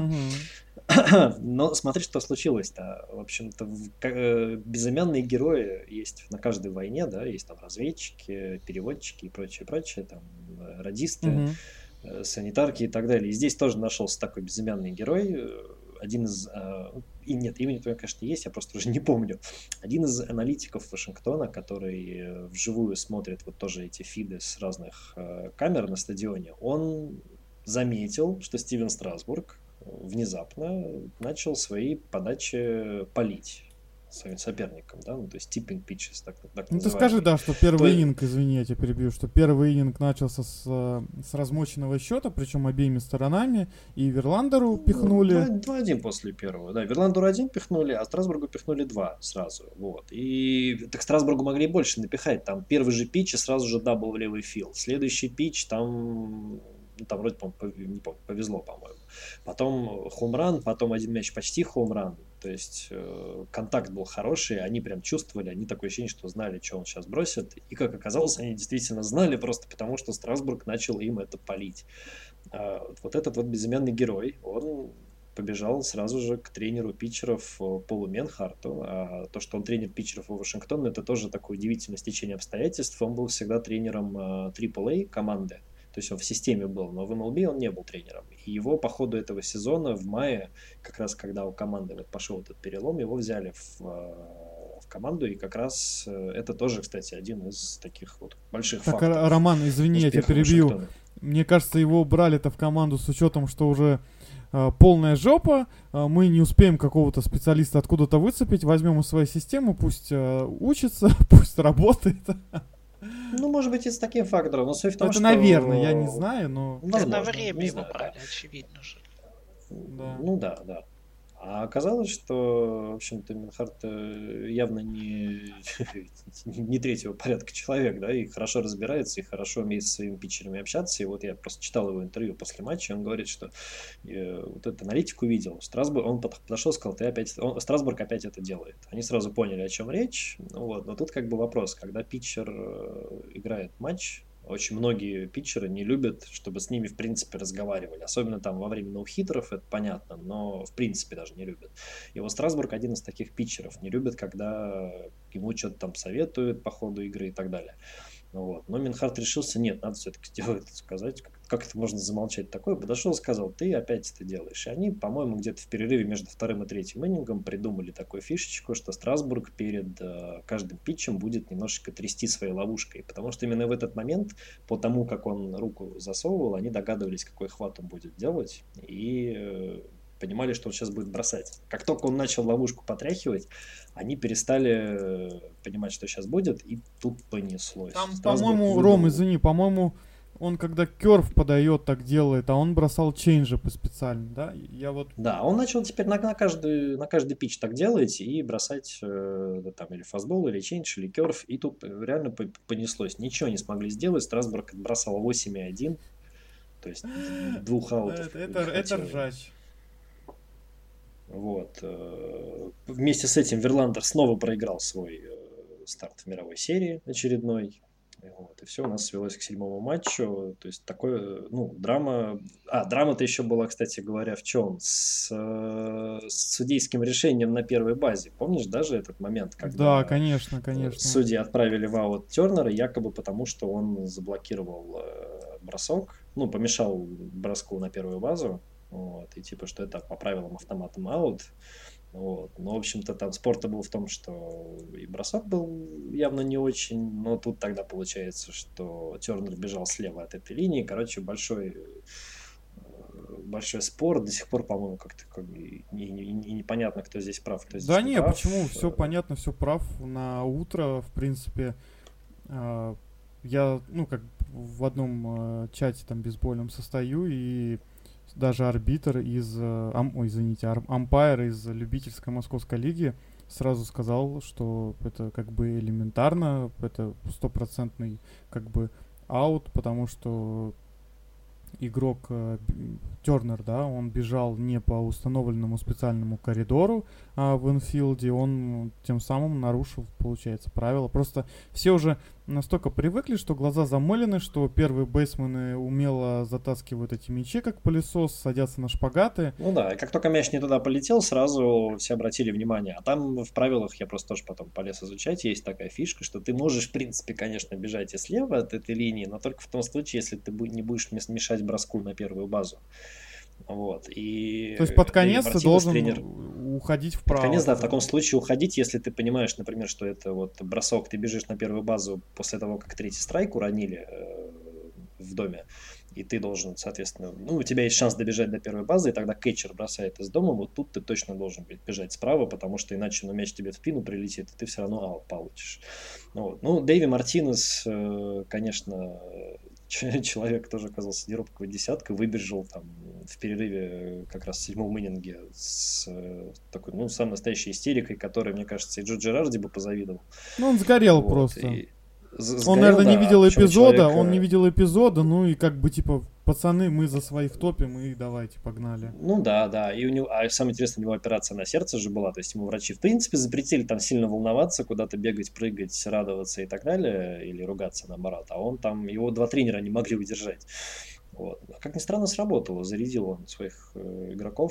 Угу. Но смотри, что случилось-то. В общем-то, безымянные герои есть на каждой войне, да, есть там разведчики, переводчики и прочее, прочее, там, радисты, угу. санитарки и так далее. И здесь тоже нашелся такой безымянный герой, один из... И нет, имени твое, конечно, есть, я просто уже не помню. Один из аналитиков Вашингтона, который вживую смотрит вот тоже эти фиды с разных э, камер на стадионе, он заметил, что Стивен Страсбург внезапно начал свои подачи палить своим соперникам, да, ну, то есть tipping pitches, так, так ну, ты скажи, да, что первый То... иннинг, извини, я тебя перебью, что первый иннинг начался с, с размоченного счета, причем обеими сторонами, и Верландеру пихнули. два один после первого, да, Верландеру один пихнули, а Страсбургу пихнули два сразу, вот, и так Страсбургу могли больше напихать, там первый же питч и сразу же дабл в левый филд, следующий питч, там... Ну, там вроде, по-моему, не помню, повезло, по-моему. Потом хоумран, потом один мяч почти хоумран. То есть э, контакт был хороший, они прям чувствовали, они такое ощущение, что знали, что он сейчас бросит. И, как оказалось, они действительно знали, просто потому что Страсбург начал им это палить. А вот этот вот безымянный герой, он побежал сразу же к тренеру питчеров Полу Менхарту. А то, что он тренер питчеров у Вашингтона, это тоже такое удивительное стечение обстоятельств. Он был всегда тренером трипл эй команды. То есть он в системе был, но в эм эл би он не был тренером. И его по ходу этого сезона в мае, как раз когда у команды вот пошел этот перелом, его взяли в, в команду. И как раз это тоже, кстати, один из таких вот больших так, факторов. Роман, извини, я тебя перебью. Вашингтона. Мне кажется, его брали-то в команду с учетом, что уже э, полная жопа, э, мы не успеем какого-то специалиста откуда-то выцепить, возьмем из своей системы, пусть э, учится, пусть работает. Ну, может быть, и с таким фактором, но суть в том, это, что... наверное, я не знаю, но... Возможно, на время его брали, очевидно же. Да. Ну да, да. А оказалось, что, в общем-то, Менхарт явно не, не третьего порядка человек, да, и хорошо разбирается, и хорошо умеет с своими питчерами общаться. И вот я просто читал его интервью после матча, и он говорит, что э, вот этот аналитик увидел, Страсбург, он подошел и сказал, ты опять, он, Страсбург опять это делает. Они сразу поняли, о чем речь. Ну, вот, но тут как бы вопрос, когда питчер играет матч, очень многие питчеры не любят, чтобы с ними, в принципе, разговаривали. Особенно там во время ноу-хитеров, это понятно, но в принципе даже не любят. И вот Страсбург один из таких питчеров. Не любит, когда ему что-то там советуют по ходу игры и так далее. Вот. Но Менхарт решился, нет, надо все-таки сделать, сказать, как, как это можно замолчать такое. Подошел и сказал, ты опять это делаешь. И они, по-моему, где-то в перерыве между вторым и третьим иннингом придумали такую фишечку, что Страсбург перед э, каждым питчем будет немножечко трясти своей ловушкой. Потому что именно в этот момент, по тому, как он руку засовывал, они догадывались, какой хват он будет делать. И... Э, понимали, что он сейчас будет бросать. Как только он начал ловушку потряхивать, они перестали понимать, что сейчас будет, и тут понеслось. Там, по-моему, выдал... Ром, извини, по-моему, он когда керв подает, так делает, а он бросал чейнджепы специально, да? Я вот... Да, он начал теперь на, на, каждый, на каждый питч так делать и бросать э, там или фастбол, или чейндж, или керв, и тут реально понеслось. Ничего не смогли сделать, Страсбург бросал восемь и один, то есть двух аутов. Это, это, это ржач. Вот. Вместе с этим Верландер снова проиграл свой старт в мировой серии очередной. Вот. И все у нас свелось к седьмому матчу. То есть такое, ну, драма... А, драма-то еще была, кстати говоря, в чем? С, с судейским решением на первой базе. Помнишь даже этот момент, когда... Да, конечно, конечно. Судьи отправили в аут Тернера, якобы потому, что он заблокировал бросок, ну, помешал броску на первую базу. Вот, и типа, что это по правилам автоматом аут. Вот. Но, в общем-то, там спор-то был в том, что и бросок был явно не очень, но тут тогда получается, что Тернер бежал слева от этой линии. Короче, большой, большой спор. До сих пор, по-моему, как-то как бы и, и, и непонятно, кто здесь прав, кто здесь да не не, прав. почему? Все понятно, все прав. На утро, в принципе, э, я, ну, как в одном э, чате там бейсбольном состою, и даже арбитр из, ам, ой, извините, ар, ампайр из любительской московской лиги сразу сказал, что это как бы элементарно, это стопроцентный как бы аут, потому что игрок э, Тернер, да, он бежал не по установленному специальному коридору а в инфилде, он тем самым нарушил, получается, правила. Просто все уже настолько привыкли, что глаза замылены, что первые бейсмены умело затаскивают эти мячи, как пылесос, садятся на шпагаты. Ну да, как только мяч не туда полетел, сразу все обратили внимание. А там в правилах, я просто тоже потом полез изучать, есть такая фишка, что ты можешь, в принципе, конечно, бежать и слева от этой линии, но только в том случае, если ты не будешь мешать броску на первую базу. Вот. И то есть под конец ты должен тренер... уходить вправо. Под конец, да, в таком случае уходить, если ты понимаешь, например, что это вот бросок, ты бежишь на первую базу после того, как третий страйк уронили э, в доме, и ты должен, соответственно, ну, у тебя есть шанс добежать до первой базы, и тогда кетчер бросает из дома, вот тут ты точно должен бежать справа, потому что иначе, ну, мяч тебе в спину прилетит, и ты все равно аут получишь. Вот. Ну, Дэйви Мартинес, э, конечно, человек тоже оказался не робкой десяткой, выбежал там в перерыве как раз в седьмом иннинге с такой, ну, самой настоящей истерикой, которой, мне кажется, и Джо Джерарди бы позавидовал. Ну, он сгорел вот, просто. Сгорел, он, наверное, не видел эпизода, человека... он не видел эпизода, ну и как бы типа, пацаны, мы за своих топим и давайте, погнали. Ну да, да, и у него, а самое интересное, у него операция на сердце же была, то есть ему врачи в принципе запретили там сильно волноваться, куда-то бегать, прыгать, радоваться и так далее, или ругаться наоборот, а он там, его два тренера не могли удержать. Вот. Как ни странно, сработало, зарядил он своих э, игроков.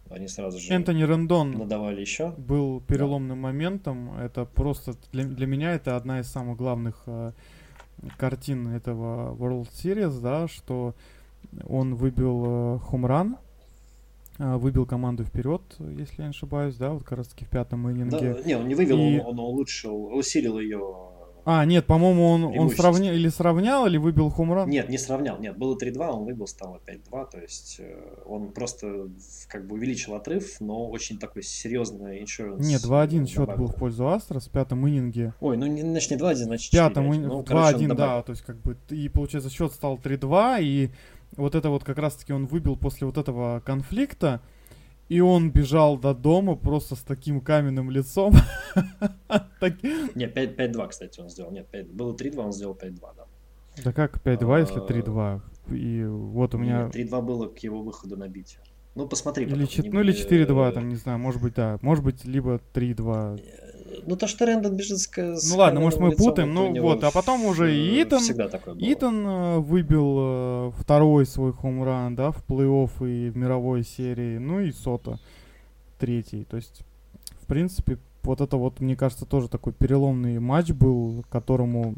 Они сразу же Энтони Рендон надавали еще. Был переломным да. моментом. Это просто для, для меня это одна из самых главных э, картин этого World Series, да, что он выбил э, хомран, э, выбил команду вперед, если я не ошибаюсь, да, вот как раз таки в пятом иннинге. Да, не, он не вывел, И... он, он улучшил, усилил ее. А, нет, по-моему, он, он сравнял, или сравнял, или выбил хомран? Нет, не сравнял, нет, было три-два, он выбил, стало пять-два, то есть э, он просто как бы увеличил отрыв, но очень такой серьезный иншуранс. Нет, два-один счет был в пользу Астрос в пятом иннинге. Ой, ну не, значит, не два-один, значит в пятом четыре один. Ну, два-один, да, то есть как бы, и получается счет стал три-два, и вот это вот как раз-таки он выбил после вот этого конфликта, и он бежал до дома просто с таким каменным лицом. Нет, пять-два, кстати, он сделал. Нет, было три-два, он сделал пять-два, да. Да как пять-два, если три-два? И вот у меня... три-два было к его выходу на бите. Ну, посмотри. Или чет... Ну, или четыре-два, там, не знаю, может быть, да. Может быть, либо три-два. Ну, то, что Рэндон бежит с... Ну, ладно, может, мы путаем. Ну, вот, а потом уже и Итан... Итан э, выбил э, второй свой хоумран, да, в плей-офф и в мировой серии. Ну, и Сота третий. То есть, в принципе, вот это вот, мне кажется, тоже такой переломный матч был, которому...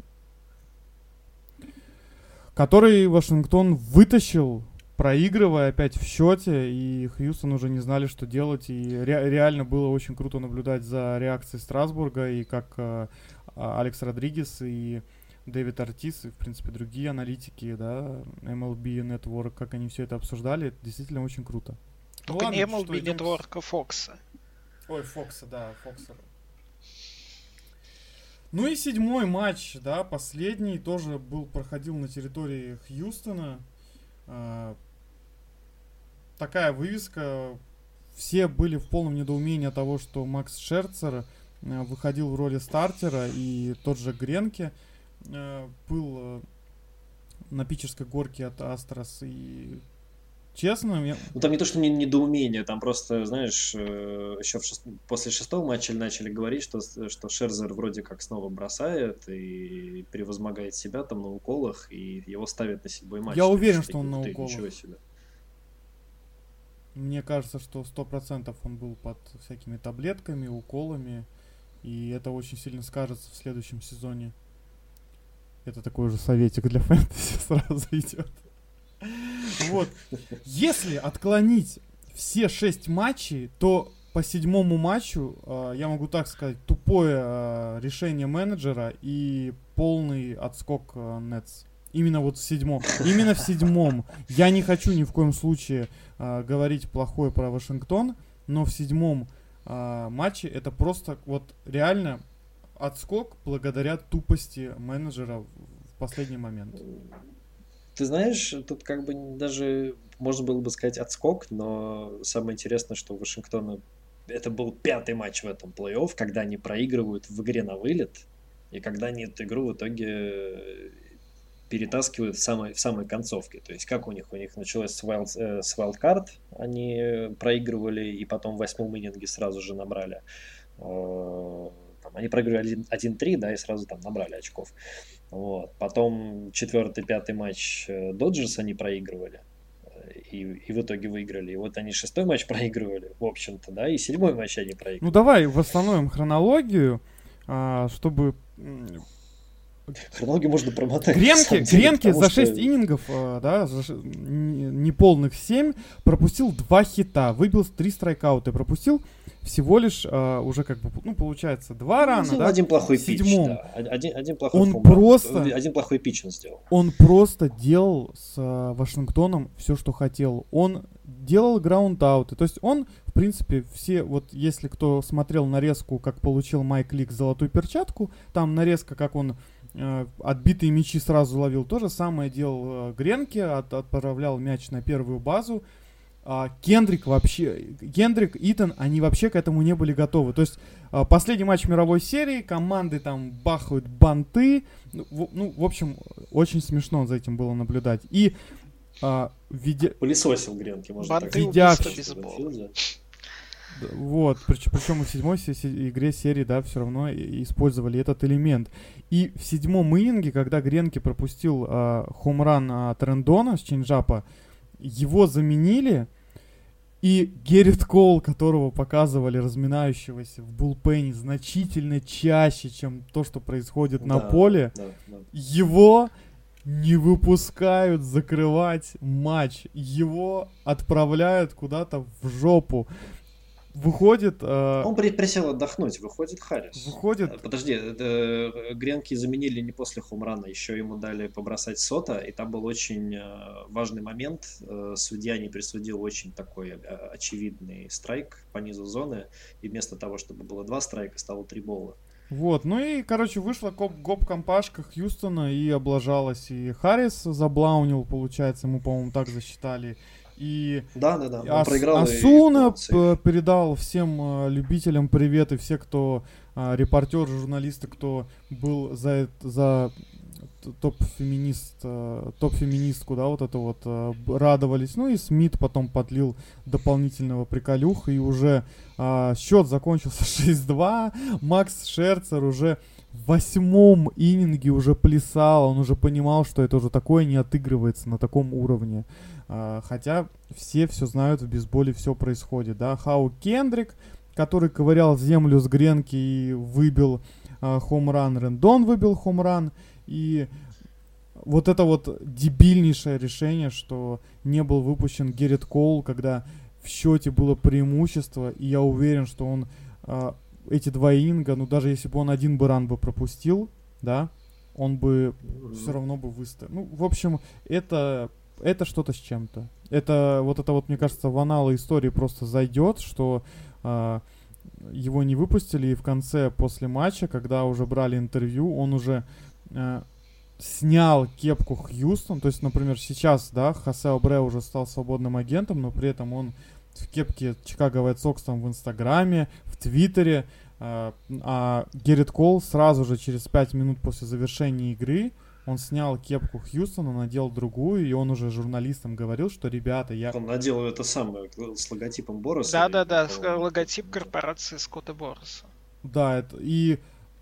Который Вашингтон вытащил, проигрывая опять в счете, и Хьюстон уже не знали, что делать, и ре- реально было очень круто наблюдать за реакцией Страсбурга, и как э, Алекс Родригес и Дэвид Ортис, и, в принципе, другие аналитики, да, эм эл би Network, как они все это обсуждали, это действительно очень круто. Только ну, не эм эл би Network, а Фокса. Ой, Фокса, да, Фокса. Ну и седьмой матч, да, последний, тоже был, проходил на территории Хьюстона. А, такая вывеска. Все были в полном недоумении от того, что Макс Шерцер а, выходил в роли стартера, и тот же Гренке а, был а, на питчерской горке от Астрос. И честно, я... Ну, там не то, что не, недоумение, там просто, знаешь, еще в шест... после шестого матча начали говорить, что, что Шерзер вроде как снова бросает и превозмогает себя там на уколах, и его ставят на седьмой матч. Я уверен, что он на уколах. Ничего себе. Мне кажется, что сто процентов он был под всякими таблетками, уколами, и это очень сильно скажется в следующем сезоне. Это такой уже советик для фэнтези сразу идет. Вот. Если отклонить все шесть матчей, то по седьмому матчу, э, я могу так сказать, тупое э, решение менеджера и полный отскок э, Нетс. Именно вот в седьмом. Именно в седьмом. Я не хочу ни в коем случае э, говорить плохое про Вашингтон, но в седьмом э, матче это просто вот реально отскок благодаря тупости менеджера в последний момент. Ты знаешь, тут как бы даже можно было бы сказать отскок, но самое интересное, что у Вашингтона это был пятый матч в этом плей-офф, когда они проигрывают в игре на вылет, и когда они эту игру в итоге перетаскивают в самой, в самой концовке. То есть как у них? У них началось с, wild, э, с wildcard, они проигрывали, и потом в восьмом иннинге сразу же набрали. Э, там, они проигрывали один-три, да, и сразу там набрали очков. Вот. Потом четвертый, пятый матч Доджерс они проигрывали, и, и в итоге выиграли. И вот они шестой матч проигрывали, в общем-то, да, и седьмой матч они проигрывали. Ну давай восстановим хронологию, а, чтобы... Хронологию можно промотать. Гренке, Гренке за шесть что... иннингов, а, да, за ш... неполных семь, пропустил два хита, выбил три страйкаута, пропустил всего лишь а, уже как бы, ну, получается, два рана, ну, да? Один плохой в пич, седьмом. да. Один, один плохой он хомран. просто... Один плохой пич он сделал. Он просто делал с а, Вашингтоном все, что хотел. Он делал граунд-ауты. То есть он, в принципе, все... Вот если кто смотрел нарезку, как получил Майк Лик золотую перчатку, там нарезка, как он э, отбитые мячи сразу ловил. То же самое делал э, Гренке, от, отправлял мяч на первую базу. А Кендрик вообще, Кендрик, Итан, они вообще к этому не были готовы. То есть а, последний матч мировой серии, команды там бахают банты. Ну, в, ну, в общем, очень смешно за этим было наблюдать. И а, видя... Пылесосил Гренки, можно банты так видя... сказать. Вот, причем, причем в седьмой игре серии, да, все равно использовали этот элемент. И в седьмом иннинге, когда Гренки пропустил а, хомран от Рендона с чейнджапа, его заменили, И Геррит Коул, которого показывали разминающегося в булпене значительно чаще, чем то, что происходит на Да, поле, да, да. его не выпускают закрывать матч. Его отправляют куда-то в жопу. Выходит... э, Он при- присел отдохнуть, выходит Харрис. Выходит... Э, Подожди, это, э, Гренки заменили не после хомрана, еще ему дали побросать Сота, и там был очень э, важный момент. Э, Судья не присудил очень такой э, очевидный страйк по низу зоны, и вместо того, чтобы было два страйка, стало три бола. Вот, ну и, короче, вышла коп- гоп-компашка Хьюстона и облажалась. И Харрис заблаунил, получается, ему, по-моему, так засчитали. И Да, да, да. Он Ас- проиграл. и- Асуна и сейф. п- передал всем э, любителям привет, и все, кто э, репортеры, журналисты, кто был за, это- за т- топ-феминист, э, топ-феминистку, да, вот это вот, э, б- радовались. Ну и Смит потом подлил дополнительного приколюха, и уже э, счет закончился шесть-два. Макс Шерцер уже в восьмом иннинге уже плясал, он уже понимал, что это уже такое не отыгрывается на таком уровне. А, хотя все все знают, в бейсболе все происходит, да. Хау Кендрик, который ковырял землю с гренки и выбил а, хомран, Рендон выбил хомран, и вот это вот дебильнейшее решение, что не был выпущен Геррит Коул, когда в счете было преимущество, и я уверен, что он а, эти два ининга, ну даже если бы он один бы ран бы пропустил, да, он бы все равно бы выставил. Ну, в общем, это это что-то с чем-то. Это вот это вот, мне кажется, в аналы истории просто зайдет, что э, его не выпустили, и в конце, после матча, когда уже брали интервью, он уже э, снял кепку Хьюстон. То есть, например, сейчас, да, Хосе Обре уже стал свободным агентом, но при этом он в кепке Чикаго White Sox там в Инстаграме, в Твиттере. Э, а Геррит Коул сразу же через пять минут после завершения игры он снял кепку Хьюстона, надел другую, и он уже журналистам говорил, что, ребята, я... Он надел это самое с логотипом Бороса. Да-да-да, или, с- по-моему, логотип корпорации Скотта Борреса. Да, это... И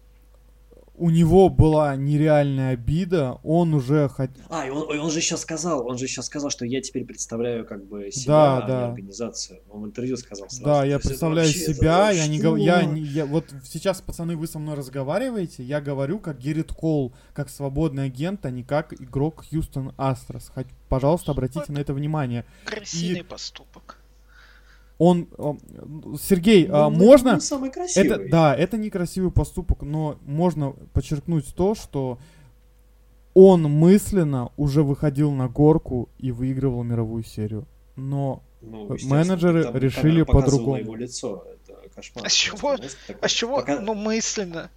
у него была нереальная обида, он уже хотел... А, и он, и он же еще сказал, он же еще сказал, что я теперь представляю как бы себя, а Да, да. не организацию. Он в интервью сказал сразу. Да, То я есть это представляю вообще- это себя, я не что? говорю, я, не- я вот сейчас, пацаны, вы со мной разговариваете, я говорю как Геррит Коул, как свободный агент, а не как игрок Хьюстон Астрос. Хоть, пожалуйста, обратите на это внимание. Крысиный И- поступок. Он, он- Сергей, Ну, а, ну, можно? не самый красивый. Это, да, это некрасивый поступок, но можно подчеркнуть то, что он мысленно уже выходил на горку и выигрывал мировую серию. Но Ну, естественно, менеджеры там решили камера показывала по-другому. его лицо. Это кошмар. А с чего? Просто мозг такой. А с чего? Пока- Ну, мысленно.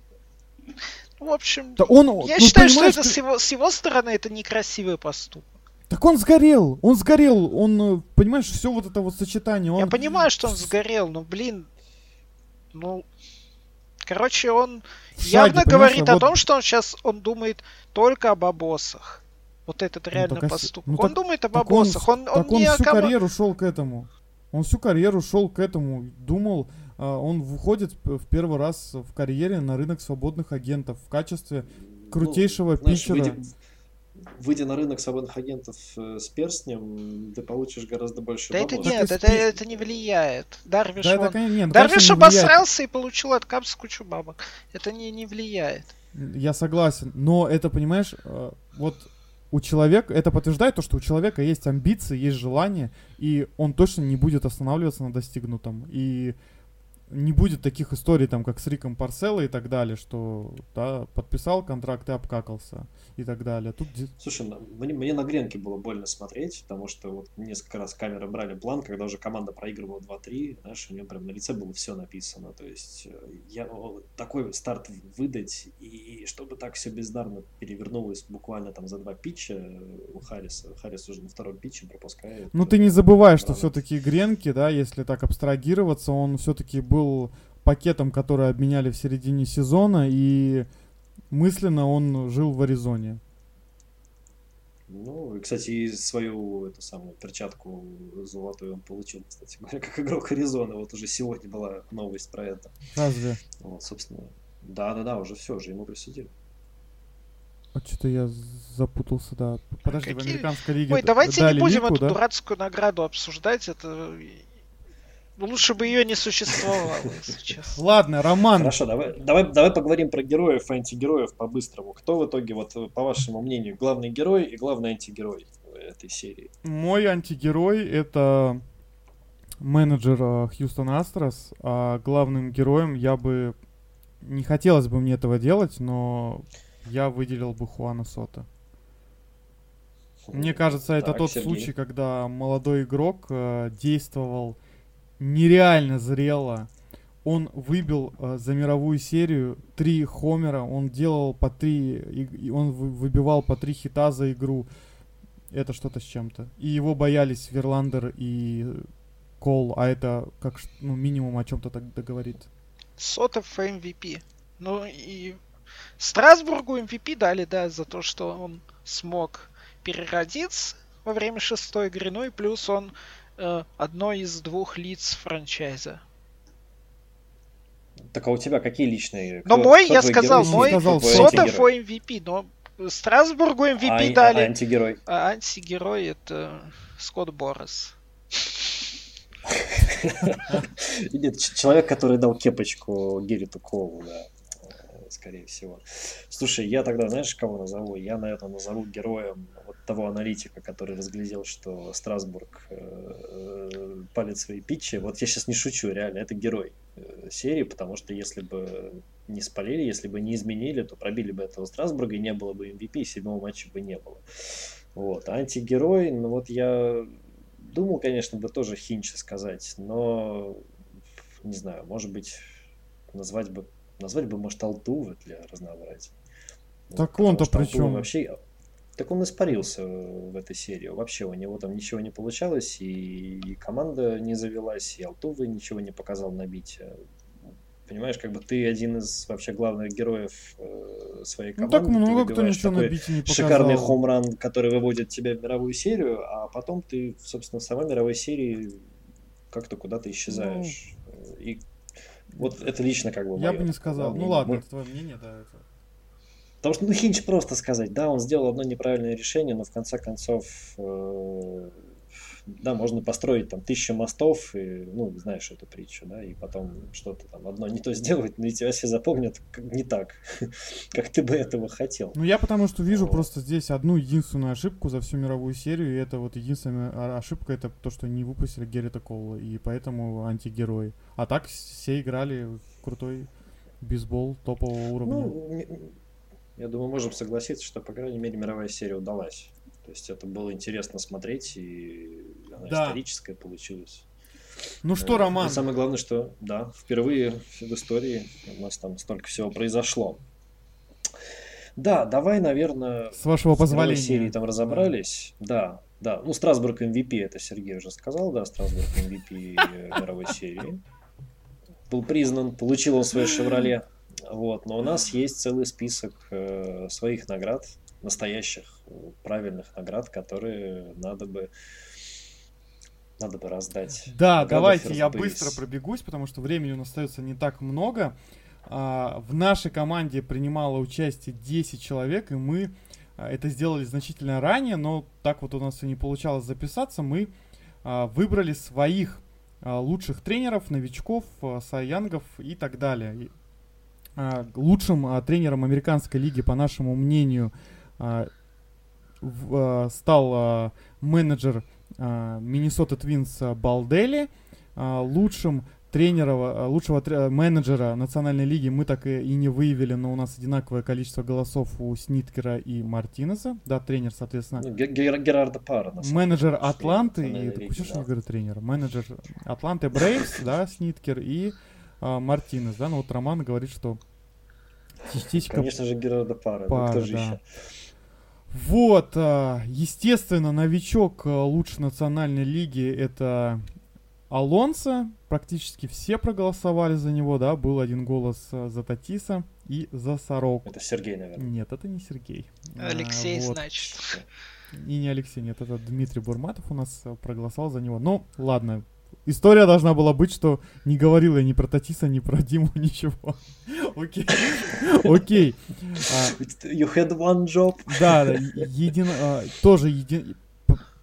Ну, в общем, да он, я ну, считаю, что понимаешь, это ты- с его, с его стороны это некрасивый поступок. Так он сгорел, он сгорел, он, э, понимаешь, все вот это вот сочетание, он... Я понимаю, что он сгорел, но, блин, ну, короче, он в шаге, явно понимаешь, говорит а о вот- том, что он сейчас, он думает только об обоссах. Вот этот реально так а с- поступок. ну он так- думает об Так он, обоссах, он, он так он не о всю ком- карьеру шел к этому. Он всю карьеру шел к этому, думал, а, он выходит п- в первый раз в карьере на рынок свободных агентов в качестве крутейшего Ну, знаешь, питчера. Выйдя, выйдя на рынок свободных агентов э, с перстнем, ты получишь гораздо больше Да это бабла. Так нет, и это, спи- это не влияет. Дарвиш, Да, это, вон- конечно, нет, ну, Дарвиш конечно, не влияет. обосрался и получил от Капс кучу бабок. Это не, не влияет. Я согласен, но это, понимаешь, э, вот у человека, это подтверждает то, что у человека есть амбиции, есть желание, и он точно не будет останавливаться на достигнутом. И не будет таких историй, там, как с Риком Парселло и так далее, что, да, подписал контракт и обкакался и так далее. Тут де- Слушай, на- мне, мне на Гренке было больно смотреть, потому что вот несколько раз камеры брали план, когда уже команда проигрывала два-три, знаешь, у него прям на лице было все написано. То есть э, я о, такой старт выдать, и чтобы так все бездарно перевернулось буквально там за два питча э, у Харриса. Харрис уже на втором питче пропускает. Ну, ты не забывай, что Рано. все-таки Гренки, да, если так абстрагироваться, он все-таки был пакетом, который обменяли в середине сезона, и мысленно он жил в Аризоне. Ну, и, кстати, и свою эту самую перчатку золотую он получил, кстати говоря, как игрок Аризоны. Вот уже сегодня была новость про это. Разве? Вот, собственно. Да-да-да, уже все, уже ему присудили. А что-то я запутался, да. Подожди, в Какие- американской лиге Ой, давайте дали не будем Нику, эту да? дурацкую награду обсуждать. Это Лучше бы ее не существовало, если честно. Ладно, Роман. Хорошо, давай, давай, давай поговорим про героев и антигероев по-быстрому. Кто в итоге, вот по вашему мнению, главный герой и главный антигерой этой серии? Мой антигерой — это менеджер Хьюстон Астрос, а главным героем я бы... Не хотелось бы мне этого делать, но я выделил бы Хуана Сота. Мне кажется, это Так, тот Сергей. случай, когда молодой игрок э, действовал нереально зрело. Он выбил э, за мировую серию три хомера, он делал по три, и, и он вы, выбивал по три хита за игру. Это что-то с чем-то. И его боялись Верландер и Кол, а это как ну, минимум о чем-то тогда говорит. Сотов эм ви пи. Ну и Страсбургу эм ви пи дали, да, за то, что он смог переродиться во время шестой игры, ну и плюс он э, одно из двух лиц франчайза. Так а у тебя какие личные? Но Кто- мой, кто я твой сказал, герой, мой кто твой Сотов антигерой? эм ви пи, но Страсбургу эм ви пи А- дали, а антигерой? а антигерой это Скотт Боррес. Нет, ч- человек, который дал кепочку Герриту Колу, да, э, скорее всего. Слушай, я тогда, знаешь, кого назову? Я, наверное, назову героем вот того аналитика, который разглядел, что Страсбург э, э, палит свои питчи. Вот я сейчас не шучу, реально, это герой э, серии, потому что если бы не спалили, если бы не изменили, то пробили бы этого Страсбурга, и не было бы эм ви пи, и седьмого матча бы не было. Вот. А антигерой, ну вот я думал, конечно, бы тоже Хинча сказать, но не знаю, может быть, назвать бы, назвать бы, может, Алтува для разнообразия. Так Потому он-то что при Алтува чем? вообще, так он испарился в этой серии. Вообще у него там ничего не получалось, и, и команда не завелась, и Алтува ничего не показал набить. Понимаешь, как бы ты один из вообще главных героев э, своей Ну команды. так много ты кто выбиваешь ничего такой набить и не показал. шикарный хоумран, который выводит тебя в мировую серию, а потом ты, собственно, в самой мировой серии как-то куда-то исчезаешь. И вот это лично как бы Я моё бы не такое, сказал. да, Ну мнение. ладно, Мы- это твое мнение, да. Это... Потому что, ну, Хинч просто сказать, да, он сделал одно неправильное решение, но в конце концов, э, да, можно построить там тысячу мостов, и, ну, знаешь эту притчу, да, и потом что-то там одно не то сделать, но и тебя все запомнят как- не так, как ты бы этого хотел. Ну я потому что вижу Вот. просто здесь одну единственную ошибку за всю мировую серию, и это вот единственная а- ошибка, это то, что не выпустили Геррита Коула, и поэтому антигерой. А так все играли в крутой бейсбол топового уровня. Ну, м- я думаю, можем согласиться, что, по крайней мере, мировая серия удалась. То есть это было интересно смотреть, и она Да. историческая получилась. Ну что, Э, Роман, и самое главное, что, да, впервые в истории у нас там столько всего произошло. Да, давай, наверное, с вашего с мировой позволения. серией там разобрались. Да, да. Ну, Страсбург эм ви пи, это Сергей уже сказал, да, Страсбург эм ви пи мировой серии. Был признан, получил он свое «Шевроле». Вот. Но у нас есть целый список э, своих наград, настоящих, правильных наград, которые надо бы, надо бы раздать. Да, Награды давайте First я Base. быстро пробегусь, потому что времени у нас остается не так много. А, в нашей команде принимало участие десять человек, и мы а, это сделали значительно ранее, но так вот у нас и не получалось записаться. Мы а, выбрали своих а, лучших тренеров, новичков, а, сайянгов и так далее. И, а, лучшим а, тренером американской лиги, по нашему мнению, а, в- а, стал а, менеджер Миннесота Твинс Балдели. А, лучшим тренера, а, лучшего тре- менеджера национальной лиги мы так и, и не выявили, но у нас одинаковое количество голосов у Сниткера и Мартинеса. Да, тренер, соответственно. Ну, Ге- Гер- Герарда Пара, на самом Менеджер деле, Атланты, и национальной ты лиги, почему да. не говорю тренер? Менеджер Атланты Брейвс, да, Сниткер и а, Мартинес, да, ну вот Роман говорит, что частичка Конечно же, Герарда Пара. Пара, Ну, кто же да. еще? Вот, а, естественно, новичок а, лучшей национальной лиги это Алонсо. Практически все проголосовали за него, да, был один голос а, за Татиса и за Сороку. Это Сергей, наверное. Нет, это не Сергей. А, Алексей, вот. значит. И не Алексей, нет, это Дмитрий Бурматов у нас а, проголосовал за него. Ну, ладно. История должна была быть, что не говорил я ни про Татиса, ни про Диму, ничего. Окей. Окей. А, You had one job. Да, да, един, а, тоже един, п-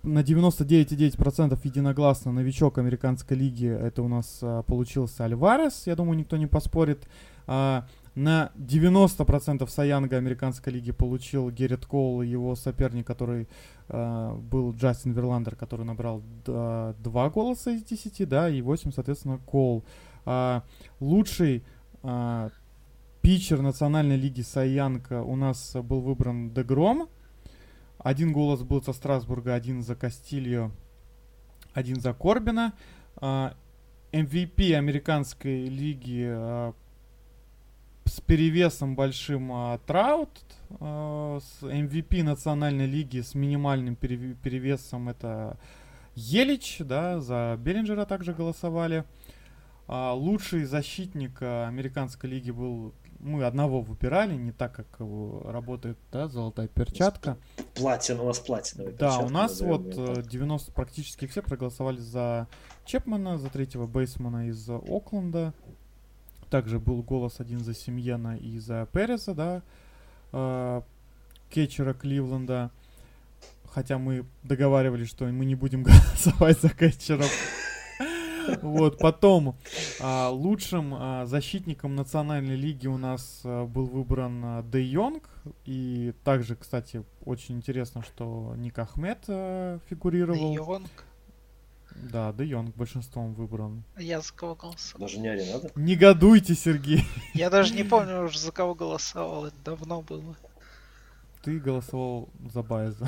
на девяносто девять и девять десятых процента единогласно новичок американской лиги, это у нас а, получился Альварес, я думаю, никто не поспорит. А, на девяносто процентов Cy Young'а американской лиги получил Геррит Коул и его соперник, который а, был Джастин Верландер, который набрал а, два голоса из десяти, да, и восемь, соответственно, Коул. А, лучший а, питчер национальной лиги Cy Young у нас был выбран Дегром. Один голос был за Страсбурга, один за Кастильо, один за Корбина. А, эм ви пи американской лиги а, с перевесом большим а, Траут. А, с эм ви пи национальной лиги с минимальным перев- перевесом это Елич, да, за Беллинджера также голосовали. А, лучший защитник а, американской лиги был, мы одного выбирали, не так, как его работает, да, золотая перчатка. Платин, у нас платиновая Да, перчатка, у нас вот назовем ее девяносто, практически все проголосовали за Чепмана, за третьего бейсмена из Окленда. Также был голос один за Семьена и за Переса, да, э, кетчера Кливленда. Хотя мы договаривались, что мы не будем голосовать за кетчеров. Вот, потом а, лучшим а, защитником национальной лиги у нас а, был выбран а, Де Йонг. И также, кстати, очень интересно, что Ник Ахмед а, фигурировал. Де Йонг. Да, Де Йонг большинством выбран. Я за кого голосовал? Даже не ори надо. Негодуйте, Сергей. Я даже не помню уже, за кого голосовал, это давно было. Ты голосовал за Байеза.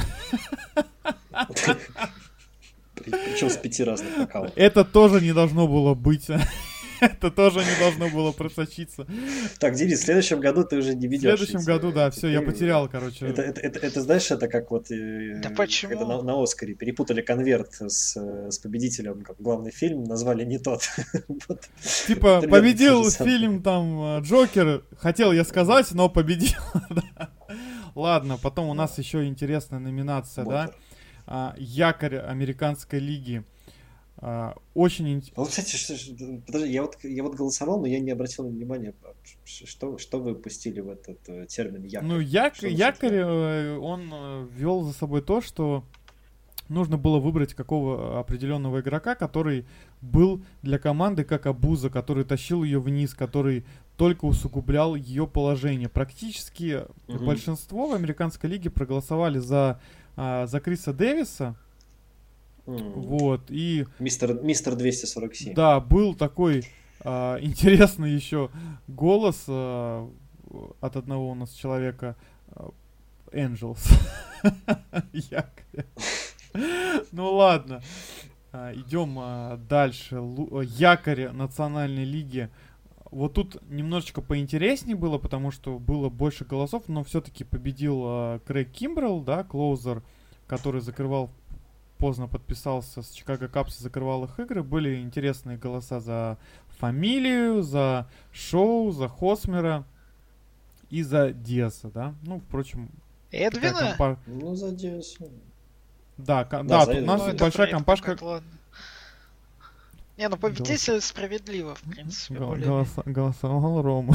Причем с пяти разных аккаунтов. Это тоже не должно было быть. Это тоже не должно было просочиться. Так, Денис, в следующем году ты уже не В ведешь. следующем эти- году, да, эти все, я премии. потерял, короче. Это, это, это, это, знаешь, это как вот э, Да почему? когда на, на Оскаре перепутали конверт с, э, с победителем, как главный фильм, назвали не тот. Вот. Типа, Примерно победил то же самое. фильм там э, Джокер, хотел я сказать, но победил. Да. Ладно, потом у нас еще интересная номинация, да. Мотор. А, Якорь американской лиги. А, Очень ин- А вот, кстати, что- что- подожди, я вот, я вот голосовал, но я не обратил внимания, ш- что, что вы пустили в этот э, термин якорь. Ну, як- Что за якорь, фигня? э, он вел за собой то, что нужно было выбрать какого определенного игрока, который был для команды как обуза, который тащил ее вниз, который только усугублял ее положение. Практически Мгм. большинство в американской лиге проголосовали за, а, за Криса Дэвиса. М. Вот, и Мистер, мистер двести сорок семь. да, был такой а, интересный еще голос а, от одного у нас человека, а, Angels. Якорь. Ну ладно. А, Идем а, дальше. Лу- Якорь национальной лиги. Вот тут немножечко поинтереснее было, потому что было больше голосов, но все-таки победил а, Крейг Кимбрелл, да, клоузер, который закрывал, поздно подписался с Чикаго Капс, закрывал их игры. Были интересные голоса за фамилию, за Шоу, за Хосмера и за Диаса, да. Ну, впрочем, такая Эдвина? компа- Ну, задеюсь. Да, ко- Да, да, за тут у нас Эдвина. Ну, это большая бред компашка. какой-то, ладно. Не, ну победитель справедливо, в принципе. Гол- более-менее. голоса- голосовал Рома.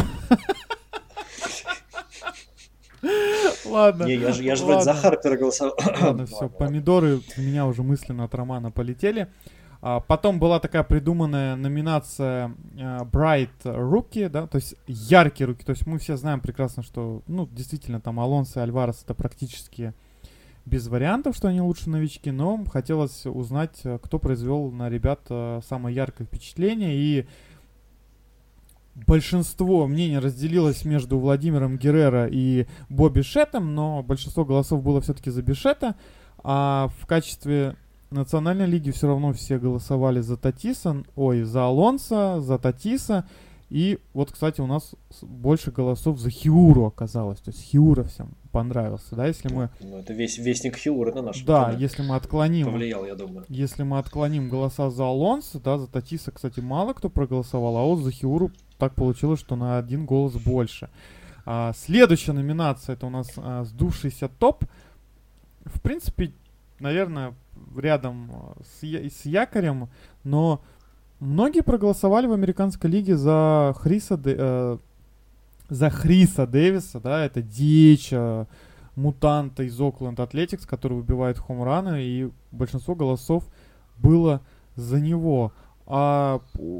Ладно. Не, я же, я же вроде за ладно. Харпера голосовал. Ладно, все, помидоры у меня уже мысленно от Романа полетели. А, потом была такая придуманная номинация а, Bright Rookie, да, то есть яркий руки. То есть мы все знаем прекрасно, что, ну, действительно, там Алонсо и Альварес это практически без вариантов, что они лучшие новички, но хотелось узнать, а, кто произвел на ребят а, самое яркое впечатление. И большинство мнений разделилось между Владимиром Геррера и Бобби Шеттом, но большинство голосов было все-таки за Бишета. А в качестве национальной лиги все равно все голосовали за Татиса, ой, за Алонсо, за Татиса. И вот, кстати, у нас с- больше голосов за Хиуру оказалось. То есть Хиура всем понравился, да, если мы... Ну, это весь вестник Хьюра на нашем Да, канале если мы отклоним... повлиял, я думаю. Если мы отклоним голоса за Алонсо, да, за Татиса, кстати, мало кто проголосовал, а вот за Хиуру так получилось, что на один голос больше. А, следующая номинация, это у нас а, сдувшийся топ. В принципе, наверное, рядом а, с, Я- с Якорем, но многие проголосовали в американской лиге за Хриса, Дэ- э, за Хриса Дэвиса, да, это ди эйч, э, мутанта из Окленд Атлетикс, который выбивает хоумраны, и большинство голосов было за него. А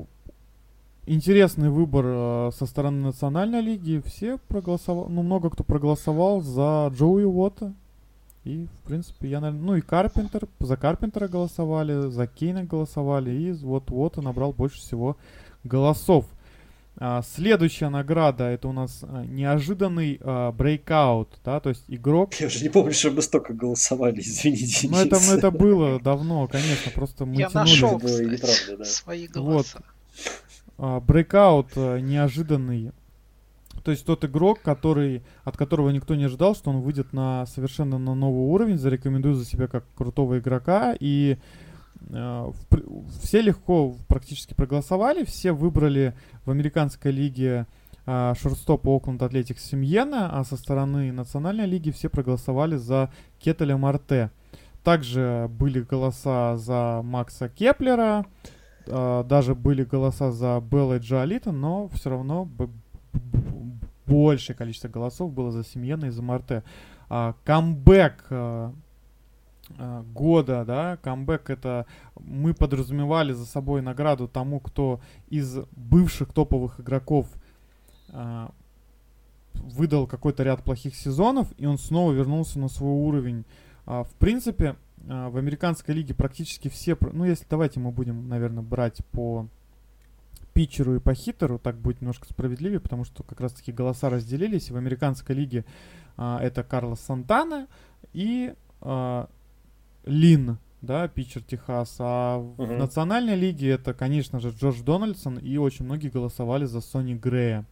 интересный выбор э, со стороны Национальной лиги. Все проголосовали, ну, много кто проголосовал за Джоуи Уотта. И, в принципе, я, наверное... Ну, и Карпентер. За Карпентера голосовали, за Кейна голосовали. И вот Уотта набрал больше всего голосов. А, следующая награда, это у нас а, неожиданный а, брейкаут, да, то есть игрок... Я уже не помню, что мы столько голосовали, извините. Ну, это, это было давно, конечно, просто мы я тянули... нашел, было кстати, неправда, да. свои голоса. Вот. Брейкаут а, неожиданный. То есть тот игрок, который, от которого никто не ожидал, что он выйдет на совершенно на новый уровень, зарекомендует за себя как крутого игрока, и э, в, все легко практически проголосовали, все выбрали в американской лиге э, шорстстопа Окленд Атлетикс Семьена, а со стороны национальной лиги все проголосовали за Кетеля Марте. Также были голоса за Макса Кеплера, э, даже были голоса за Белла Джоалита, но все равно б- большее количество голосов было за Семьена и за Марте. А, камбэк а, а, года, да, камбэк — это мы подразумевали за собой награду тому, кто из бывших топовых игроков а, выдал какой-то ряд плохих сезонов, и он снова вернулся на свой уровень. А, в принципе, а, в американской лиге практически все, ну, если давайте мы будем, наверное, брать по питчеру и по хиттеру, так будет немножко справедливее, потому что как раз таки голоса разделились. В американской лиге а, это Карлос Сантана и а, Лин, да, питчер Техас. А в Uh-huh. национальной лиге это, конечно же, Джордж Дональдсон, и очень многие голосовали за Сони Грея.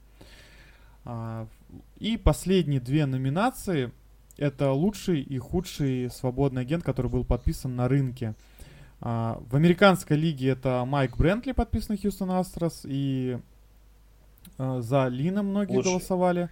А, и последние две номинации — это лучший и худший свободный агент, который был подписан на рынке. Uh, в американской лиге это Майк Брентли, подписанный Хьюстон Астрос, и uh, за Лина многие Лучший. голосовали.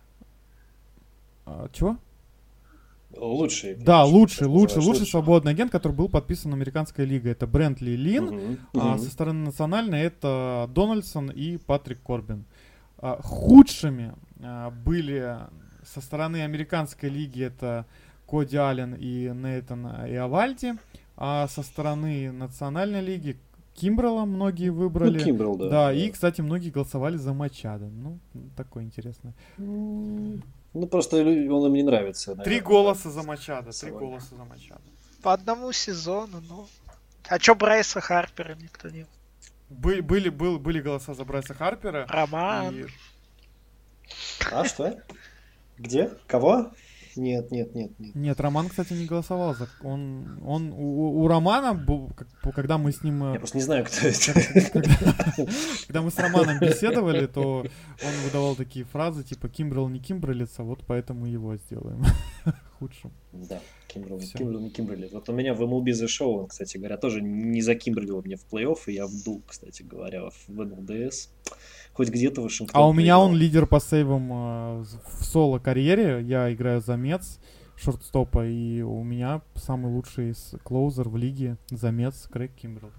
Uh, чего? Лучший. Да, лучший, лучший, лучший лучший. свободный агент, который был подписан американской лигой. Это Брентли и Лин, Uh-huh. а Uh-huh. со стороны национальной это Дональдсон и Патрик Корбин. Uh, худшими uh, были со стороны американской лиги это Коди Аллен и Нейтан Иовальди. А со стороны национальной лиги Кимбрелла многие выбрали. Ну, Кимбрелл, да. Да, да. и, кстати, многие голосовали за Мачадо. Ну, такое интересное. Ну, просто он им не нравится. Три наверное, голоса да. за Мачадо, три Сегодня. голоса за Мачадо. По одному сезону, ну. А чё Брайса Харпера никто не... Были, были, был, были голоса за Брайса Харпера. Роман. И А, что? Где? Кого? Нет, нет, нет, нет. Нет, Роман, кстати, не голосовал за. Он, он у, у Романа, был, как- когда мы с ним, э, Я просто не знаю, кто это. когда, когда мы с Романом беседовали, то он выдавал такие фразы типа Кимбрелл не Кимбреллица, вот поэтому его сделаем худшим. Да, Кимбрелл, Всё. Кимбрелл, не Кимбрелли. Вот у меня в эм эл би The Show, он, кстати говоря, тоже не закимбрелил мне в плей-офф, и я вдул, кстати говоря, в эн эл ди эс. Хоть где-то Вашингтон А у меня он проиграл. лидер по сейвам э, в соло-карьере. Я играю за Мец шортстопа, и у меня самый лучший с- клоузер в лиге за Мец Крейг Кимбрелл.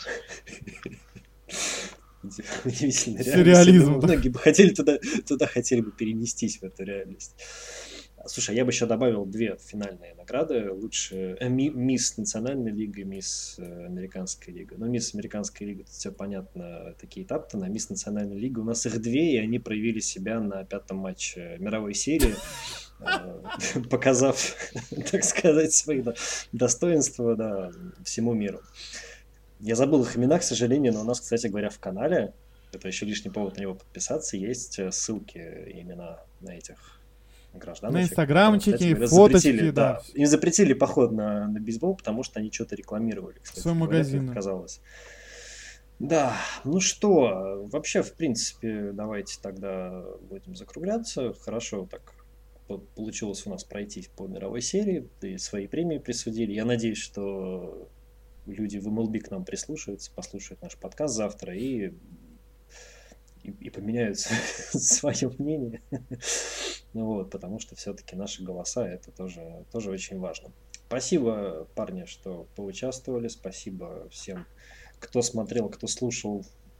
Удивительная реальность. Сюрреализм, Я думаю, да. многие бы хотели туда, туда хотели бы перенестись в эту реальность. Слушай, я бы еще добавил две финальные награды. Лучше э, ми- мисс национальной лиги, мисс э, американской лиги. Ну, мисс американской лиги, тут все понятно, такие этапы. На мисс национальной лиги у нас их две, и они проявили себя на пятом матче мировой серии, э, показав, так сказать, свои до- достоинства, да, всему миру. Я забыл их имена, к сожалению, но у нас, кстати говоря, в канале, это еще лишний повод на него подписаться, есть э, ссылки и имена на этих граждан. На инстаграмчики, Говоря, фоточки, запретили, да. Им запретили поход на, на бейсбол, потому что они что-то рекламировали, кстати. Свой говоря, магазин. как оказалось. Да, ну что, вообще, в принципе, давайте тогда будем закругляться. Хорошо так по- получилось у нас пройтись по мировой серии, и свои премии присудили. Я надеюсь, что люди в эм эл би к нам прислушаются, послушают наш подкаст завтра и, и, и поменяют свое мнение. Ну вот, потому что все-таки наши голоса это тоже, тоже очень важно. Спасибо, парни, что поучаствовали. Спасибо всем, кто смотрел, кто слушал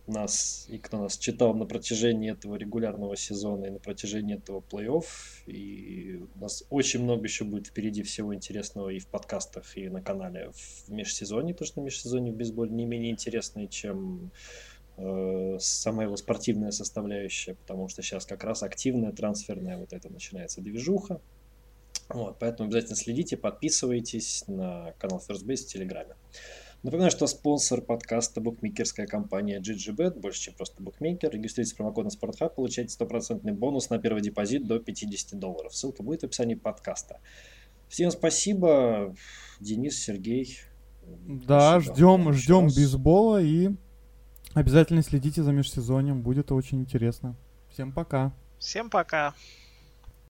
нас и кто нас читал на протяжении этого регулярного сезона и на протяжении этого плей-офф. И у нас очень много еще будет впереди всего интересного и в подкастах, и на канале в межсезонье, потому что межсезонье в бейсболе не менее интересное, чем э, сама его спортивная составляющая, потому что сейчас как раз активная трансферная вот это начинается движуха. Вот, поэтому обязательно следите, подписывайтесь на канал First Base в Телеграме. Напоминаю, что спонсор подкаста — букмекерская компания джи джи бет, больше, чем просто букмекер. Регистрируйтесь промокодом SportHub, получайте стопроцентный бонус на первый депозит до пятьдесят долларов. Ссылка будет в описании подкаста. Всем спасибо, Денис, Сергей. Да, ждем, ждем бейсбола и обязательно следите за межсезоньем, будет очень интересно. Всем пока. Всем пока.